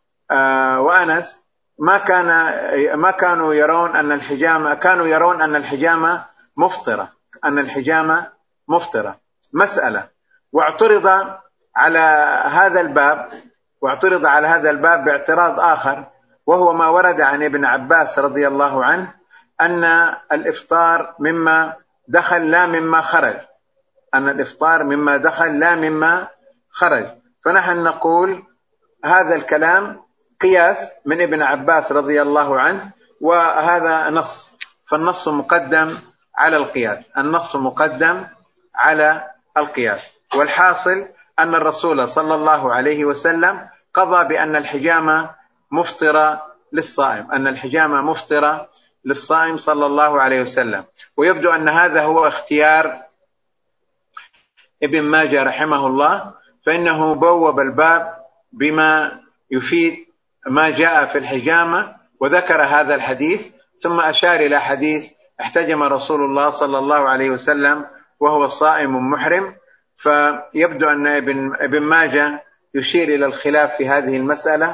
وأنس ما كان ما كانوا يرون أن الحجامة كانوا يرون أن الحجامة مفطرة أن الحجامة مفطرة مسألة. واعترض على هذا الباب واعترض على هذا الباب باعتراض آخر، وهو ما ورد عن ابن عباس رضي الله عنه أن الإفطار مما دخل لا مما خرج أن الإفطار مما دخل لا مما خرج. فنحن نقول هذا الكلام قياس من ابن عباس رضي الله عنه، وهذا نص، فالنص مقدم على القياس النص مقدم على القياس. والحاصل أن الرسول صلى الله عليه وسلم قضى بأن الحجامة مفطرة للصائم أن الحجامة مفطرة للصائم صلى الله عليه وسلم. ويبدو أن هذا هو اختيار ابن ماجه رحمه الله، فإنه بوب الباب بما يفيد ما جاء في الحجامة وذكر هذا الحديث، ثم أشار إلى حديث احتجم رسول الله صلى الله عليه وسلم وهو صائم محرم. فيبدو أن ابن, ابن ماجه يشير إلى الخلاف في هذه المسألة،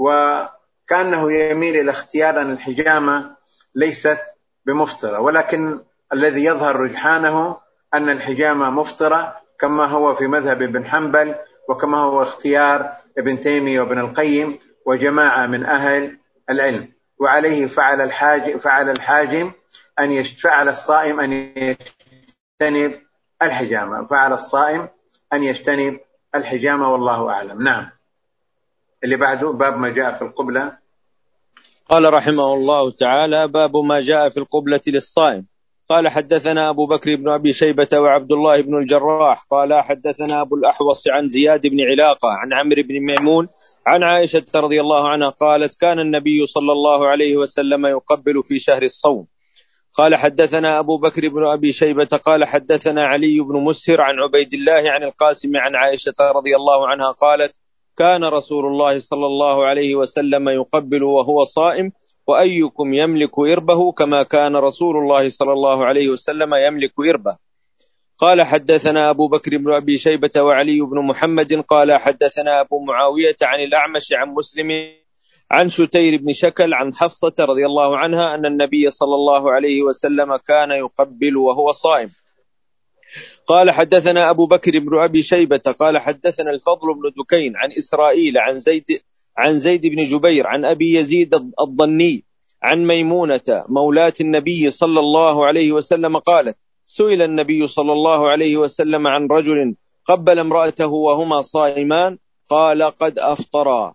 وكأنه يميل إلى اختيار أن الحجامة ليست بمفطرة، ولكن الذي يظهر رجحانه أن الحجامة مفطرة كما هو في مذهب ابن حنبل، وكما هو اختيار ابن تيمية وابن القيم وجماعة من أهل العلم. وعليه فعل الحاجم فعل الحاجم أن يفعل الصائم أن يجتنب الحجامة فعل الصائم أن يجتنب الحجامة والله أعلم. نعم. اللي بعده باب ما جاء في القبلة. قال رحمه الله تعالى: باب ما جاء في القبلة للصائم. قال: حدثنا أبو بكر بن أبي شيبة وعبد الله بن الجراح قال: حدثنا أبو الأحوص عن زياد بن علاقة عن عمرو بن ميمون عن عائشة رضي الله عنها قالت: كان النبي صلى الله عليه وسلم يقبل في شهر الصوم. قال: حدثنا أبو بكر بن أبي شيبة قال: حدثنا علي بن مسهر عن عبيد الله عن القاسم عن عائشة رضي الله عنها قالت: كان رسول الله صلى الله عليه وسلم يقبل وهو صائم، وأيكم يملك إربه كما كان رسول الله صلى الله عليه وسلم يملك إربه. قال: حدثنا أبو بكر بن أبي شيبة وعلي بن محمد قال: حدثنا أبو معاوية عن الأعمش عن مسلم عن شتير بن شكل عن حفصة رضي الله عنها أن النبي صلى الله عليه وسلم كان يقبل وهو صائم. قال: حدثنا أبو بكر بن أبي شيبة قال: حدثنا الفضل بن دكين عن إسرائيل عن زيد عن زيد بن جبير عن أبي يزيد الضني عن ميمونة مولاة النبي صلى الله عليه وسلم قالت: سئل النبي صلى الله عليه وسلم عن رجل قبل امرأته وهما صائمان قال: قد أفطرا.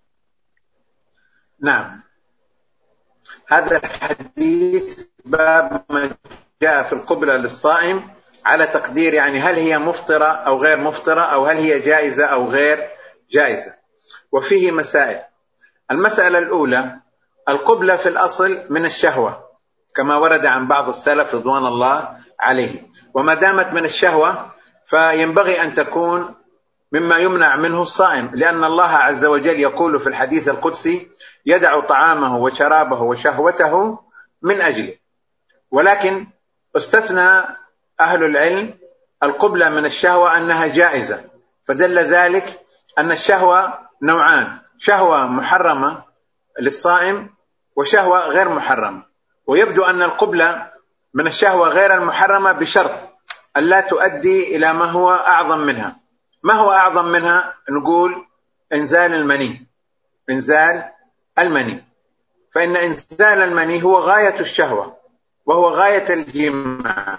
نعم. هذا الحديث باب ما جاء في القبلة للصائم على تقدير يعني هل هي مفطرة أو غير مفطرة، أو هل هي جائزة أو غير جائزة. وفيه مسائل. المسألة الأولى: القبلة في الأصل من الشهوة كما ورد عن بعض السلف رضوان الله عليهم، وما دامت من الشهوة فينبغي أن تكون مما يمنع منه الصائم، لأن الله عز وجل يقول في الحديث القدسي: يدع طعامه وشرابه وشهوته من أجله. ولكن استثنى أهل العلم القبلة من الشهوة أنها جائزة، فدل ذلك أن الشهوة نوعان: شهوة محرمة للصائم وشهوة غير محرمة. ويبدو أن القبلة من الشهوة غير المحرمة بشرط أن لا تؤدي إلى ما هو أعظم منها. ما هو أعظم منها؟ نقول إنزال المني إنزال المني فإن إنزال المني هو غاية الشهوة وهو غاية الجماع،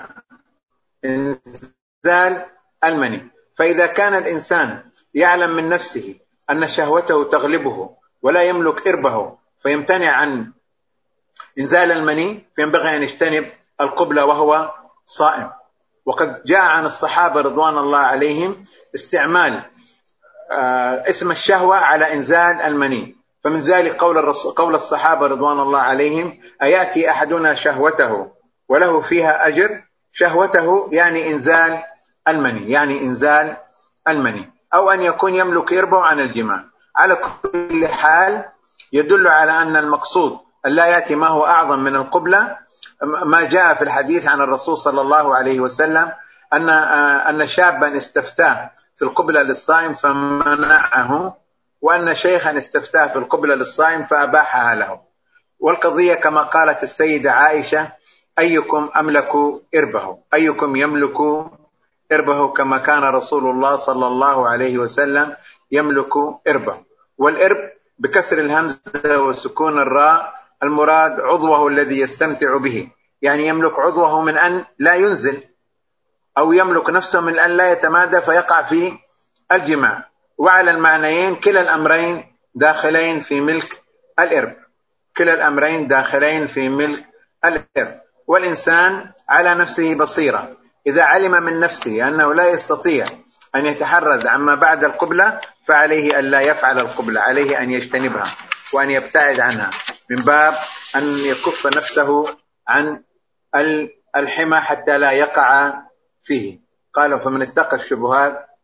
إنزال المني. فإذا كان الإنسان يعلم من نفسه أن شهوته تغلبه ولا يملك إربه فيمتنع عن إنزال المني، فينبغي أن يجتنب القبلة وهو صائم. وقد جاء عن الصحابة رضوان الله عليهم استعمال اسم الشهوة على إنزال المني، فمن ذلك قول الرسول قول الصحابة رضوان الله عليهم: أيأتي أحدنا شهوته وله فيها أجر؟ شهوته يعني إنزال المني يعني إنزال المني أو أن يكون يملك إربه عن الجماع. على كل حال يدل على أن المقصود أن لا يأتي ما هو أعظم من القبلة، ما جاء في الحديث عن الرسول صلى الله عليه وسلم أن أن شابا استفتاه في القبلة للصائم فمنعه، وأن شيخا استفتاه في القبلة للصائم فأباحها له. والقضية كما قالت السيدة عائشة: أيكم أملك إربه أيكم يملك إربه كما كان رسول الله صلى الله عليه وسلم يملك إربه. والإرب بكسر الهمزة وسكون الراء المراد عضوه الذي يستمتع به، يعني يملك عضوه من أن لا ينزل، أو يملك نفسه من أن لا يتمادى فيقع في الجماع. وعلى المعنيين كلا الأمرين داخلين في ملك الإرب كلا الأمرين داخلين في ملك الإرب. والإنسان على نفسه بصيرة، إذا علم من نفسه أنه لا يستطيع أن يتحرز عما بعد القبلة فعليه أن لا يفعل القبلة، عليه أن يجتنبها وأن يبتعد عنها من باب أن يكف نفسه عن الحمى حتى لا يقع فيه. قالوا: فمن اتقى الشبهات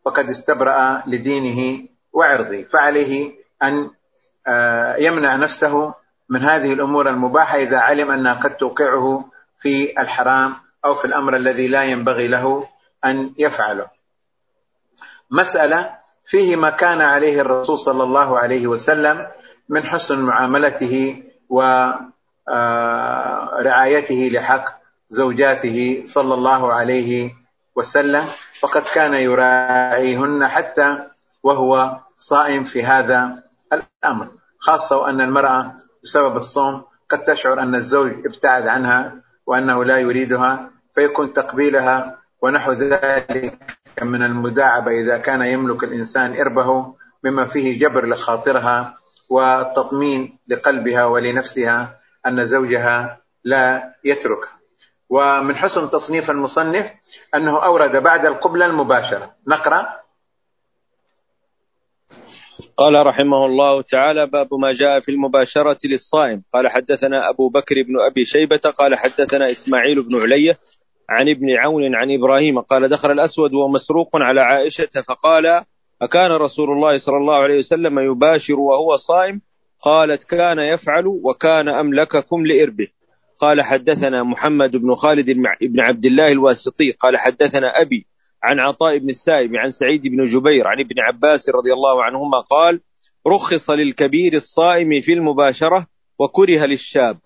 فقد استبرأ لدينه وعرضه، فعليه أن يمنع نفسه من هذه الأمور المباحة إذا علم أنها قد توقعه في الحرام أو في الأمر الذي لا ينبغي له أن يفعله. مسألة فيه ما كان عليه الرسول صلى الله عليه وسلم من حسن معاملته ورعايته لحق زوجاته صلى الله عليه وسلم، فقد كان يراعيهن حتى وهو صائم في هذا الأمر، خاصة وأن المرأة بسبب الصوم قد تشعر أن الزوج ابتعد عنها وأنه لا يريدها، فيكون تقبيلها ونحو ذلك من المداعبة إذا كان يملك الإنسان إربه، مما فيه جبر لخاطرها وتطمين لقلبها ولنفسها أن زوجها لا يتركها. ومن حسن تصنيف المصنف أنه أورد بعد القبلة المباشرة. نقرأ. قال رحمه الله تعالى: باب ما جاء في المباشرة للصائم. قال حدثنا أبو بكر بن أبي شيبة قال حدثنا إسماعيل بن علية عن ابن عون عن إبراهيم قال دخل الأسود ومسروق على عائشة فقال: أكان رسول الله صلى الله عليه وسلم يباشر وهو صائم؟ قالت: كان يفعل وكان أملككم لإربه. قال حدثنا محمد بن خالد بن عبد الله الواسطي قال حدثنا أبي عن عطاء بن السائب عن سعيد بن جبير عن ابن عباس رضي الله عنهما قال: رخص للكبير الصائم في المباشرة وكره للشاب.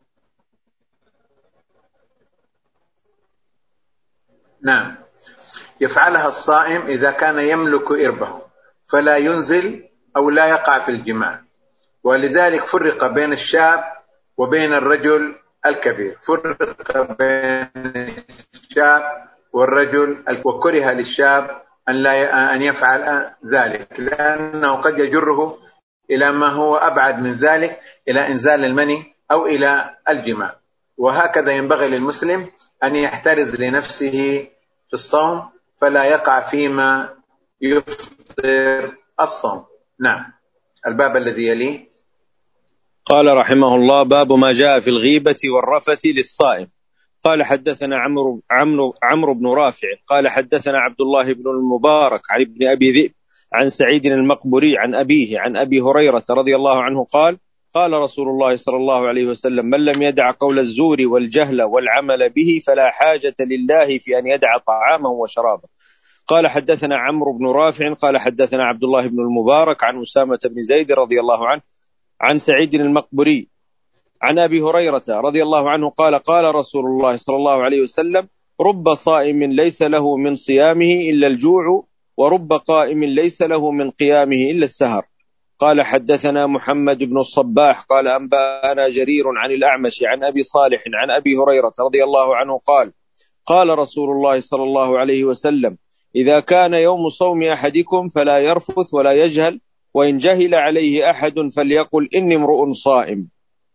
نعم، يفعلها الصائم إذا كان يملك إربه فلا ينزل أو لا يقع في الجماع، ولذلك فرق بين الشاب وبين الرجل الكبير، فرق بين الشاب والرجل، وكره للشاب أن لا أن يفعل ذلك، لأنه قد يجره إلى ما هو أبعد من ذلك، إلى إنزال المني أو إلى الجماع. وهكذا ينبغي للمسلم أن يحترز لنفسه في الصوم فلا يقع فيما يفطر الصوم. نعم. الباب الذي يليه. قال رحمه الله: باب ما جاء في الغيبة والرفث للصائم. قال حدثنا عمرو عمرو عمرو بن رافع قال حدثنا عبد الله بن المبارك عن ابن أبي ذئب عن سعيد المقبري عن أبيه عن أبي هريرة رضي الله عنه قال: قال رسول الله صلى الله عليه وسلم: من لم يدع قول الزور والجهل والعمل به فلا حاجة لله في أن يدع طعامه وشرابه. قال حدثنا عمرو بن رافع قال حدثنا عبد الله بن المبارك عن أسامة بن زيد رضي الله عنه عن سعيد المقبري عن أبي هريرة رضي الله عنه قال: قال رسول الله صلى الله عليه وسلم: رب صائم ليس له من صيامه إلا الجوع، ورب قائم ليس له من قيامه إلا السهر. قال حدثنا محمد بن الصباح قال أنبأنا جرير عن الأعمش عن أبي صالح عن أبي هريرة رضي الله عنه قال: قال رسول الله صلى الله عليه وسلم: إذا كان يوم صوم أحدكم فلا يرفث ولا يجهل، وإن جهل عليه أحد فليقل إني امرؤ صائم.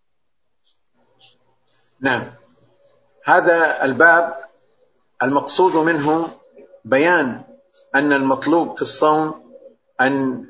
نعم، هذا الباب المقصود منه بيان أن المطلوب في الصوم أن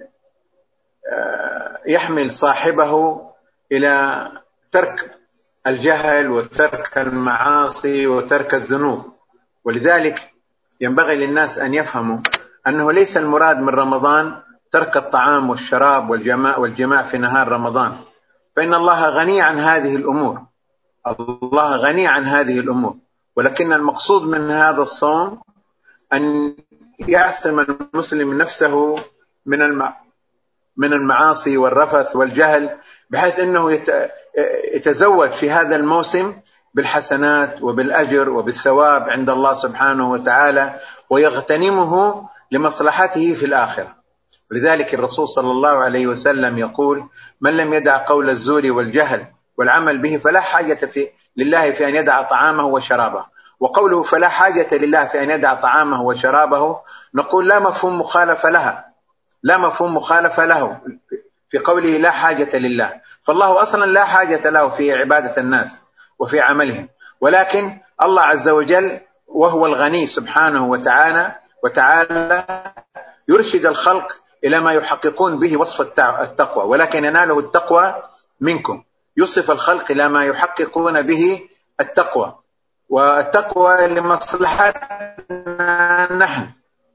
يحمل صاحبه إلى ترك الجهل وترك المعاصي وترك الذنوب. ولذلك ينبغي للناس أن يفهموا أنه ليس المراد من رمضان ترك الطعام والشراب والجماع والجماع في نهار رمضان، فإن الله غني عن هذه الأمور، الله غني عن هذه الأمور، ولكن المقصود من هذا الصوم أن يعصم المسلم نفسه من المع... من المعاصي والرفث والجهل، بحيث أنه يتزود في هذا الموسم بالحسنات وبالأجر وبالثواب عند الله سبحانه وتعالى، ويغتنمه لمصلحته في الآخرة. لذلك الرسول صلى الله عليه وسلم يقول: من لم يدع قول الزور والجهل والعمل به فلا حاجة في لله في أن يدع طعامه وشرابه. وقوله فلا حاجة لله في أن يدع طعامه وشرابه، نقول لا مفهوم مخالفة لها، لا مفهوم مخالفة له في قوله لا حاجة لله، فالله أصلا لا حاجة له في عبادة الناس وفي عملهم، ولكن الله عز وجل وهو الغني سبحانه وتعالى وتعالى يرشد الخلق إلى ما يحققون به وصف التقوى، ولكن يناله التقوى منكم، يصف الخلق إلى ما يحققون به التقوى، والتقوى لمصلحتنا نحن،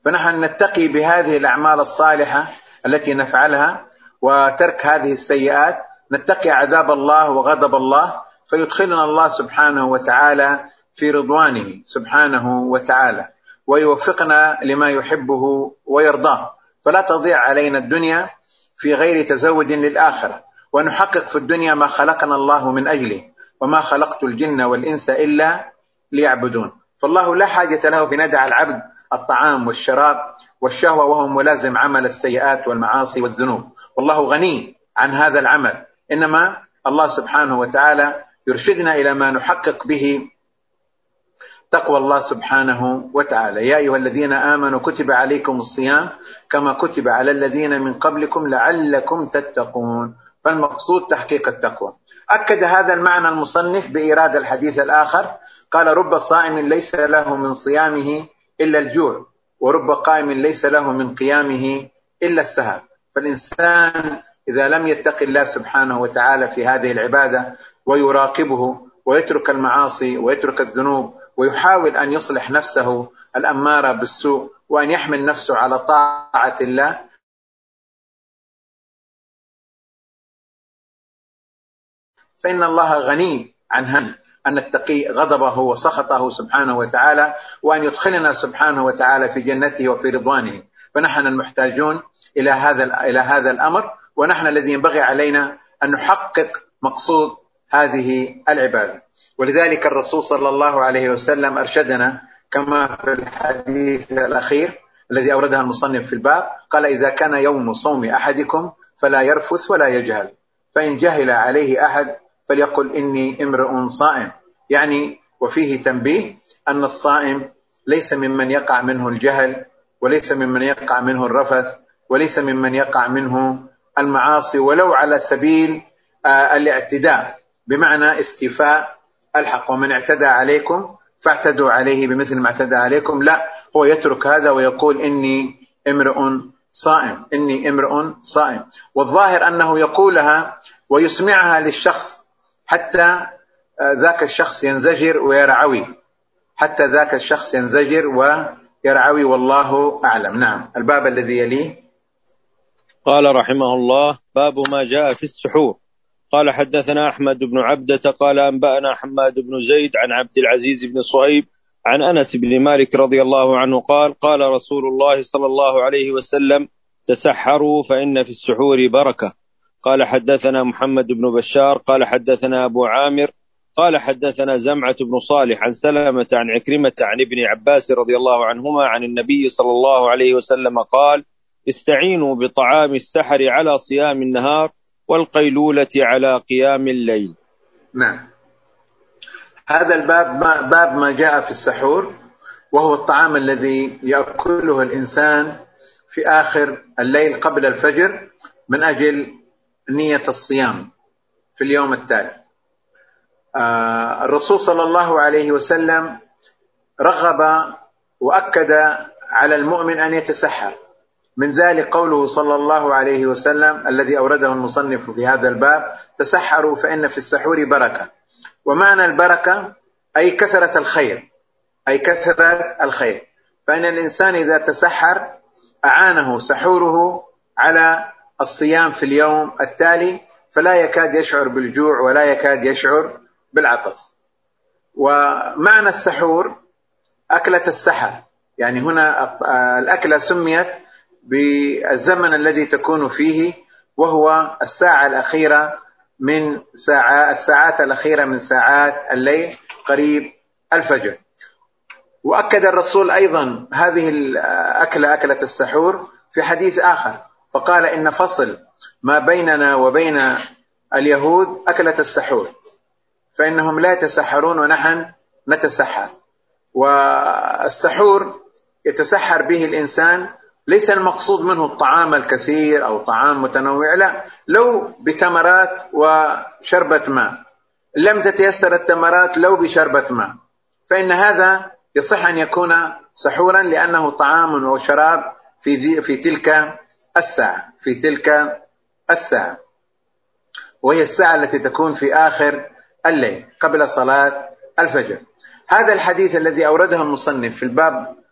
فنحن نتقي بهذه الأعمال الصالحة التي نفعلها وترك هذه السيئات، نتقي عذاب الله وغضب الله، فيدخلنا الله سبحانه وتعالى في رضوانه سبحانه وتعالى، ويوفقنا لما يحبه ويرضاه. فلا تضيع علينا الدنيا في غير تزود للآخرة، ونحقق في الدنيا ما خلقنا الله من أجله، وما خلقت الجن والإنس إلا ليعبدون. فالله لا حاجة له في ندع العبد الطعام والشراب والشهوة وهو ملازم عمل السيئات والمعاصي والذنوب، والله غني عن هذا العمل. إنما الله سبحانه وتعالى يرشدنا إلى ما نحقق به تقوى الله سبحانه وتعالى. يا أيها الذين آمنوا كتب عليكم الصيام كما كتب على الذين من قبلكم لعلكم تتقون. فالمقصود تحقيق التقوى. أكد هذا المعنى المصنف بإيراد الحديث الآخر، قال: رب صائم ليس له من صيامه إلا الجوع، ورب قائم ليس له من قيامه إلا السهر. فالإنسان إذا لم يتق الله سبحانه وتعالى في هذه العبادة ويراقبه ويترك المعاصي ويترك الذنوب ويحاول أن يصلح نفسه الأمارة بالسوء وأن يحمل نفسه على طاعة الله، فإن الله غني عن أن نتقي غضبه وسخطه سبحانه وتعالى، وأن يدخلنا سبحانه وتعالى في جنته وفي رضوانه. فنحن المحتاجون إلى هذا إلى هذا الأمر، ونحن الذي ينبغي علينا أن نحقق مقصود هذه العبادة. ولذلك الرسول صلى الله عليه وسلم أرشدنا كما في الحديث الأخير الذي أوردها المصنف في الباب، قال: إذا كان يوم صوم أحدكم فلا يرفث ولا يجهل، فإن جهل عليه أحد فليقل إني امرؤ صائم. يعني وفيه تنبيه أن الصائم ليس ممن يقع منه الجهل، وليس ممن يقع منه الرفث، وليس ممن يقع منه المعاصي ولو على سبيل الاعتداء، بمعنى استيفاء الحق. ومن اعتدى عليكم فاعتدوا عليه بمثل ما اعتدى عليكم. لا، هو يترك هذا ويقول إني امرؤ صائم، إني امرؤ صائم. والظاهر أنه يقولها ويسمعها للشخص حتى ذاك الشخص ينزجر ويرعوي، حتى ذاك الشخص ينزجر ويرعوي، والله أعلم. نعم. الباب الذي يليه. قال رحمه الله: باب ما جاء في السحور. قال: حدثنا أحمد بن عبدة قال أنبأنا حماد بن زيد عن عبد العزيز بن صهيب عن أنس بن مالك رضي الله عنه قال: قال رسول الله صلى الله عليه وسلم: تسحروا فإن في السحور بركة. قال: حدثنا محمد بن بشار قال حدثنا أبو عامر قال حدثنا زمعة بن صالح عن سلمة عن عكرمة عن ابن عباس رضي الله عنهما عن النبي صلى الله عليه وسلم قال: استعينوا بطعام السحر على صيام النهار والقيلولة على قيام الليل. نعم. هذا الباب باب ما جاء في السحور، وهو الطعام الذي يأكله الإنسان في آخر الليل قبل الفجر من أجل نية الصيام في اليوم التالي. آه الرسول صلى الله عليه وسلم رغب وأكد على المؤمن أن يتسحر، من ذلك قوله صلى الله عليه وسلم الذي أورده المصنف في هذا الباب: تسحروا فإن في السحور بركة. ومعنى البركة أي كثرة الخير، أي كثرة الخير. فإن الإنسان إذا تسحر أعانه سحوره على الصيام في اليوم التالي، فلا يكاد يشعر بالجوع ولا يكاد يشعر بالعطش. ومعنى السحور أكلة السحر، يعني هنا الأكلة سميت بالزمن الذي تكون فيه، وهو الساعة الأخيرة من ساعة الساعات الأخيرة من ساعات الليل قريب الفجر. وأكد الرسول أيضا هذه الأكلة أكلة السحور في حديث آخر، فقال: إن فصل ما بيننا وبين اليهود أكلة السحور، فإنهم لا يتسحرون ونحن نتسحر. والسحور يتسحر به الإنسان ليس المقصود منه الطعام الكثير أو طعام متنوع، لا، لو بتمرات وشربة ماء، لم تتيسر التمرات لو بشربة ماء، فإن هذا يصح أن يكون سحورا، لأنه طعام وشراب في في تلك الساعة في تلك الساعة وهي الساعة التي تكون في آخر الليل قبل صلاة الفجر. هذا الحديث الذي أورده المصنف في الباب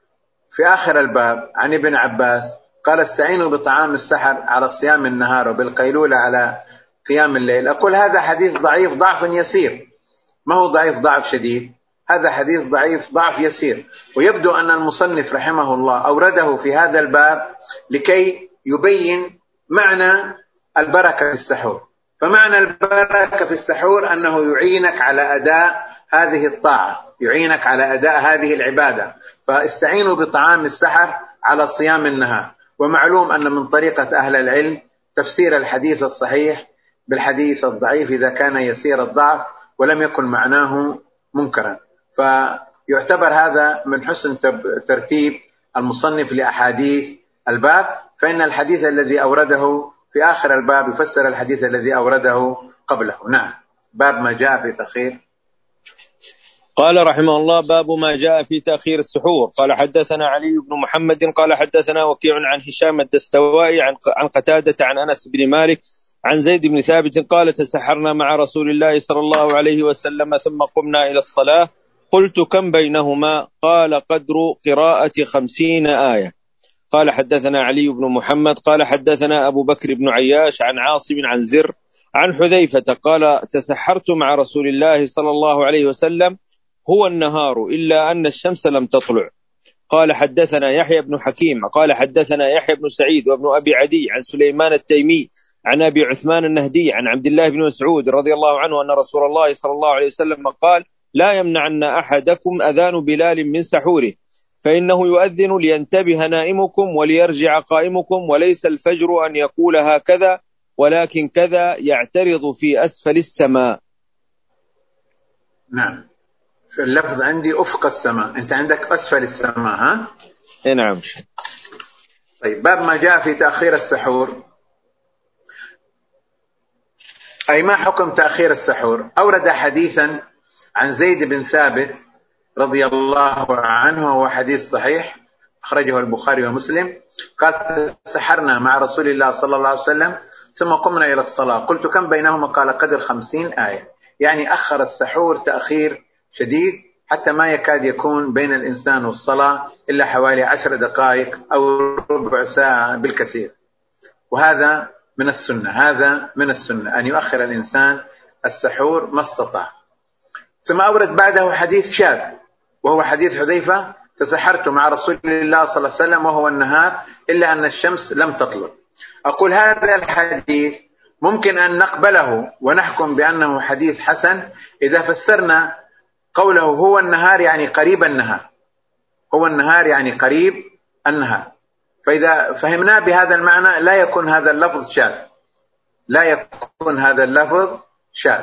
في آخر الباب عن ابن عباس قال استعينوا بطعام السحر على صيام النهار وبالقيلولة على قيام الليل. أقول هذا حديث ضعيف ضعف يسير، ما هو ضعيف ضعف شديد، هذا حديث ضعيف ضعف يسير. ويبدو أن المصنف رحمه الله أورده في هذا الباب لكي يبين معنى البركة في السحور. فمعنى البركة في السحور أنه يعينك على أداء هذه الطاعة، يعينك على أداء هذه العبادة. فاستعينوا بطعام السحر على صيام النهار. ومعلوم أن من طريقة أهل العلم تفسير الحديث الصحيح بالحديث الضعيف إذا كان يسير الضعف ولم يكن معناه منكرا. فيعتبر هذا من حسن ترتيب المصنف لأحاديث الباب، فإن الحديث الذي أورده في آخر الباب يفسر الحديث الذي أورده قبله. نعم. باب ما جاء في تأخير. قال رحمه الله: باب ما جاء في تأخير السحور. قال حدثنا علي بن محمد قال حدثنا وكيع عن هشام الدستوائي عن قتادة عن أنس بن مالك عن زيد بن ثابت قال: تسحرنا مع رسول الله صلى الله عليه وسلم ثم قمنا إلى الصلاة، قلت: كم بينهما؟ قال: قدر قراءة خمسين آية. قال حدثنا علي بن محمد قال حدثنا أبو بكر بن عياش عن عاصم عن زر عن حذيفة قال: تسحرت مع رسول الله صلى الله عليه وسلم هو النهار إلا أن الشمس لم تطلع. قال حدثنا يحيى بن حكيم قال حدثنا يحيى بن سعيد وابن أبي عدي عن سليمان التيمي عن أبي عثمان النهدي عن عبد الله بن مسعود رضي الله عنه أن رسول الله صلى الله عليه وسلم قال: لا يمنعن أحدكم أذان بلال من سحوره، فإنه يؤذن لينتبه نائمكم وليرجع قائمكم، وليس الفجر أن يقول هكذا ولكن كذا يعترض في أسفل السماء. نعم. في اللفظ عندي أفق السماء، أنت عندك أسفل السماء. ها؟ نعم. طيب، باب ما جاء في تأخير السحور. أي ما حكم تأخير السحور؟ أورد حديثا عن زيد بن ثابت رضي الله عنه وهو حديث صحيح أخرجه البخاري ومسلم. قال: تسحرنا مع رسول الله صلى الله عليه وسلم ثم قمنا إلى الصلاة، قلت: كم بينهما؟ قال: قدر خمسين آية. يعني أخر السحور تأخير شديد حتى ما يكاد يكون بين الإنسان والصلاة إلا حوالي عشر دقائق أو ربع ساعة بالكثير. وهذا من السنة، هذا من السنة أن يؤخر الإنسان السحور ما استطاع. ثم أورد بعده حديث شاذ وهو حديث حذيفة: تسحرت مع رسول الله صلى الله عليه وسلم وهو النهار إلا أن الشمس لم تطلع. أقول هذا الحديث ممكن أن نقبله ونحكم بأنه حديث حسن إذا فسرنا قوله هو النهار يعني قريب النهار، هو النهار يعني قريب النهار. فإذا فهمناه بهذا المعنى لا يكون هذا اللفظ شاذ، لا يكون هذا اللفظ شاذ.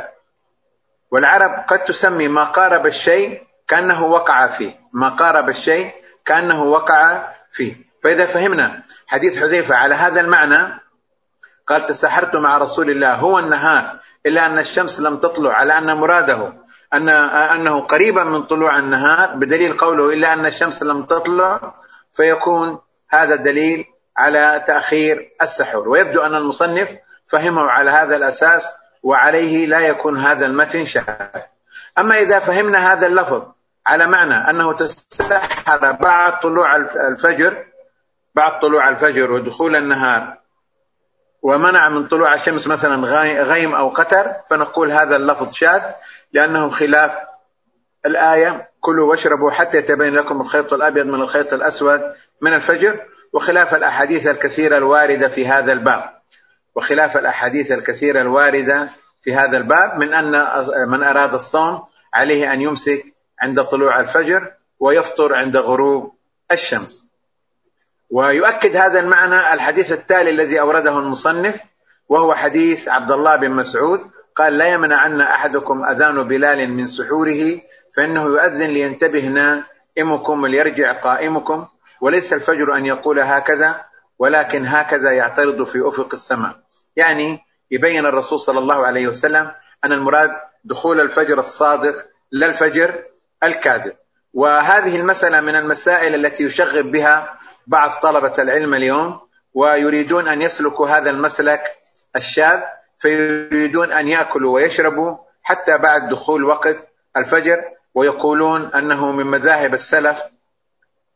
والعرب قد تسمي ما قارب الشيء كأنه وقع فيه، ما قارب الشيء كأنه وقع فيه. فإذا فهمنا حديث حذيفة على هذا المعنى، قال: تسحرت مع رسول الله هو النهار إلا أن الشمس لم تطلع، على أن مراده أن أنه قريبا من طلوع النهار بدليل قوله إلا أن الشمس لم تطلع، فيكون هذا دليل على تأخير السحور. ويبدو أن المصنف فهمه على هذا الأساس وعليه لا يكون هذا المتن شاذ. أما إذا فهمنا هذا اللفظ على معنى أنه تسحر بعد طلوع الفجر، بعد طلوع الفجر ودخول النهار، ومنع من طلوع الشمس مثلا غيم أو قتر، فنقول هذا اللفظ شاذ لأنه خلاف الآية: كلوا واشربوا حتى يتبين لكم الخيط الأبيض من الخيط الأسود من الفجر، وخلاف الأحاديث الكثيرة الواردة في هذا الباب، وخلاف الأحاديث الكثيرة الواردة في هذا الباب من أن من أراد الصوم عليه أن يمسك عند طلوع الفجر ويفطر عند غروب الشمس. ويؤكد هذا المعنى الحديث التالي الذي أورده المصنف، وهو حديث عبد الله بن مسعود قال: لا يمنعن أحدكم أذان بلال من سحوره، فإنه يؤذن لينتبه نائمكم وليرجع قائمكم، وليس الفجر أن يقول هكذا ولكن هكذا يعترض في أفق السماء. يعني يبين الرسول صلى الله عليه وسلم أن المراد دخول الفجر الصادق لا الفجر الكاذب. وهذه المسألة من المسائل التي يشغب بها بعض طلبة العلم اليوم، ويريدون أن يسلكوا هذا المسلك الشاذ، فيريدون أن يأكلوا ويشربوا حتى بعد دخول وقت الفجر، ويقولون أنه من مذاهب السلف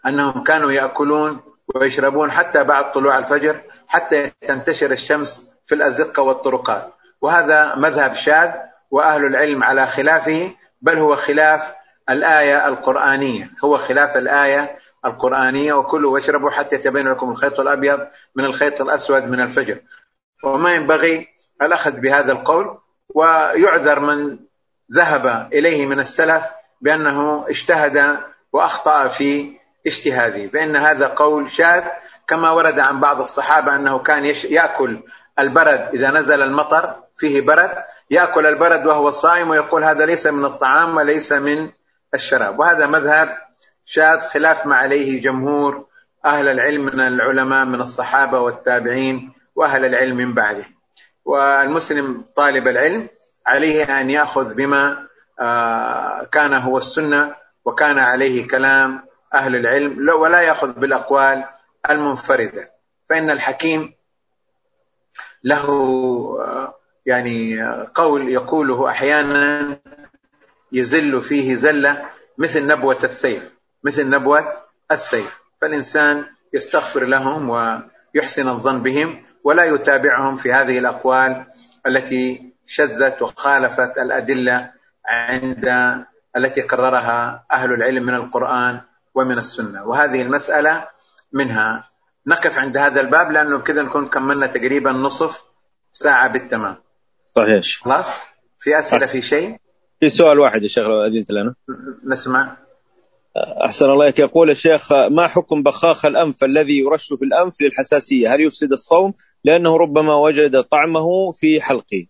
أنهم كانوا يأكلون ويشربون حتى بعد طلوع الفجر حتى تنتشر الشمس في الأزقة والطرقات، وهذا مذهب شاذ وأهل العلم على خلافه، بل هو خلاف الآية القرآنية، هو خلاف الآية القرآنية: وكلوا واشربوا حتى يتبين لكم الخيط الأبيض من الخيط الأسود من الفجر. وما ينبغي الأخذ بهذا القول، ويعذر من ذهب إليه من السلف بأنه اجتهد وأخطأ في اجتهاده، فإن هذا قول شاذ، كما ورد عن بعض الصحابة أنه كان يأكل البرد إذا نزل المطر فيه برد، يأكل البرد وهو صائم ويقول هذا ليس من الطعام وليس من الشراب. وهذا مذهب شاذ خلاف ما عليه جمهور أهل العلم من العلماء من الصحابة والتابعين وأهل العلم من بعده. والمسلم طالب العلم عليه أن يأخذ بما كان هو السنة وكان عليه كلام أهل العلم، ولا يأخذ بالأقوال المنفردة، فإن الحكيم له يعني قول يقوله أحيانا يزل فيه زلة مثل نبوة السيف، مثل نبوة السيف، فالإنسان يستغفر لهم ويحسن الظن بهم ولا يتابعهم في هذه الأقوال التي شذت وخالفت الأدلة عند التي قررها أهل العلم من القرآن ومن السنة. وهذه المسألة منها. نقف عند هذا الباب لأنه كذا نكون كملنا تقريبا نصف ساعة بالتمام. صحيح. خلاص، في أسئلة في شيء؟ في سؤال واحد يا شيخ لو أذنت لنا. نسمع. أحسن الله إليك. يقول الشيخ: ما حكم بخاخ الأنف الذي يرش في الأنف للحساسية؟ هل يفسد الصوم لأنه ربما وجد طعمه في حلقه؟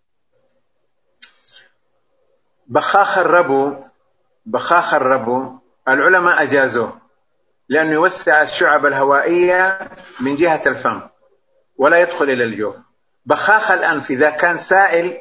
بخاخ الربو بخاخ الربو العلماء أجازوه لأنه يوسع الشعب الهوائية من جهة الفم ولا يدخل إلى الجوف. بخاخ الأنف إذا كان سائل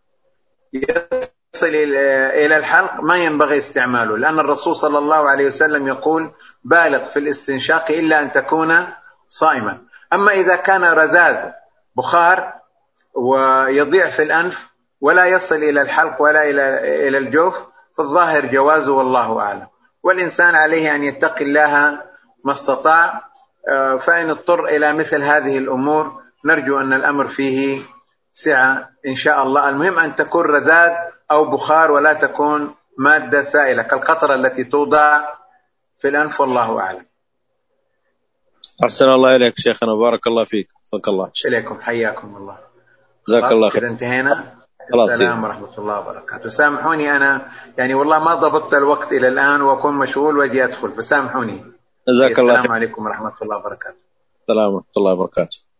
يصل إلى الحلق ما ينبغي استعماله، لأن الرسول صلى الله عليه وسلم يقول: بالغ في الاستنشاق إلا أن تكون صائما. أما إذا كان رذاذ بخار ويضيع في الأنف ولا يصل إلى الحلق ولا إلى الجوف فالظاهر جوازه والله أعلم. والإنسان عليه أن يتقي الله ما استطاع، فإن اضطر إلى مثل هذه الأمور نرجو أن الأمر فيه سعة إن شاء الله. المهم أن تكون رذاذ أو بخار ولا تكون مادة سائلة كالقطرة التي توضع في الأنف، والله أعلم. أحسن الله إليك شيخنا، بارك الله فيك. تفضل الله. إليكم، حياكم الله. جزاك الله خير. كده انتهينا. خلاص. السلام ورحمة الله وبركاته. سامحوني أنا يعني والله ما ضبطت الوقت إلى الآن وأكون مشغول وأجي أدخل، فسامحوني. جزاك الله خير. السلام عليكم ورحمة الله وبركاته. السلام ورحمة الله وبركاته.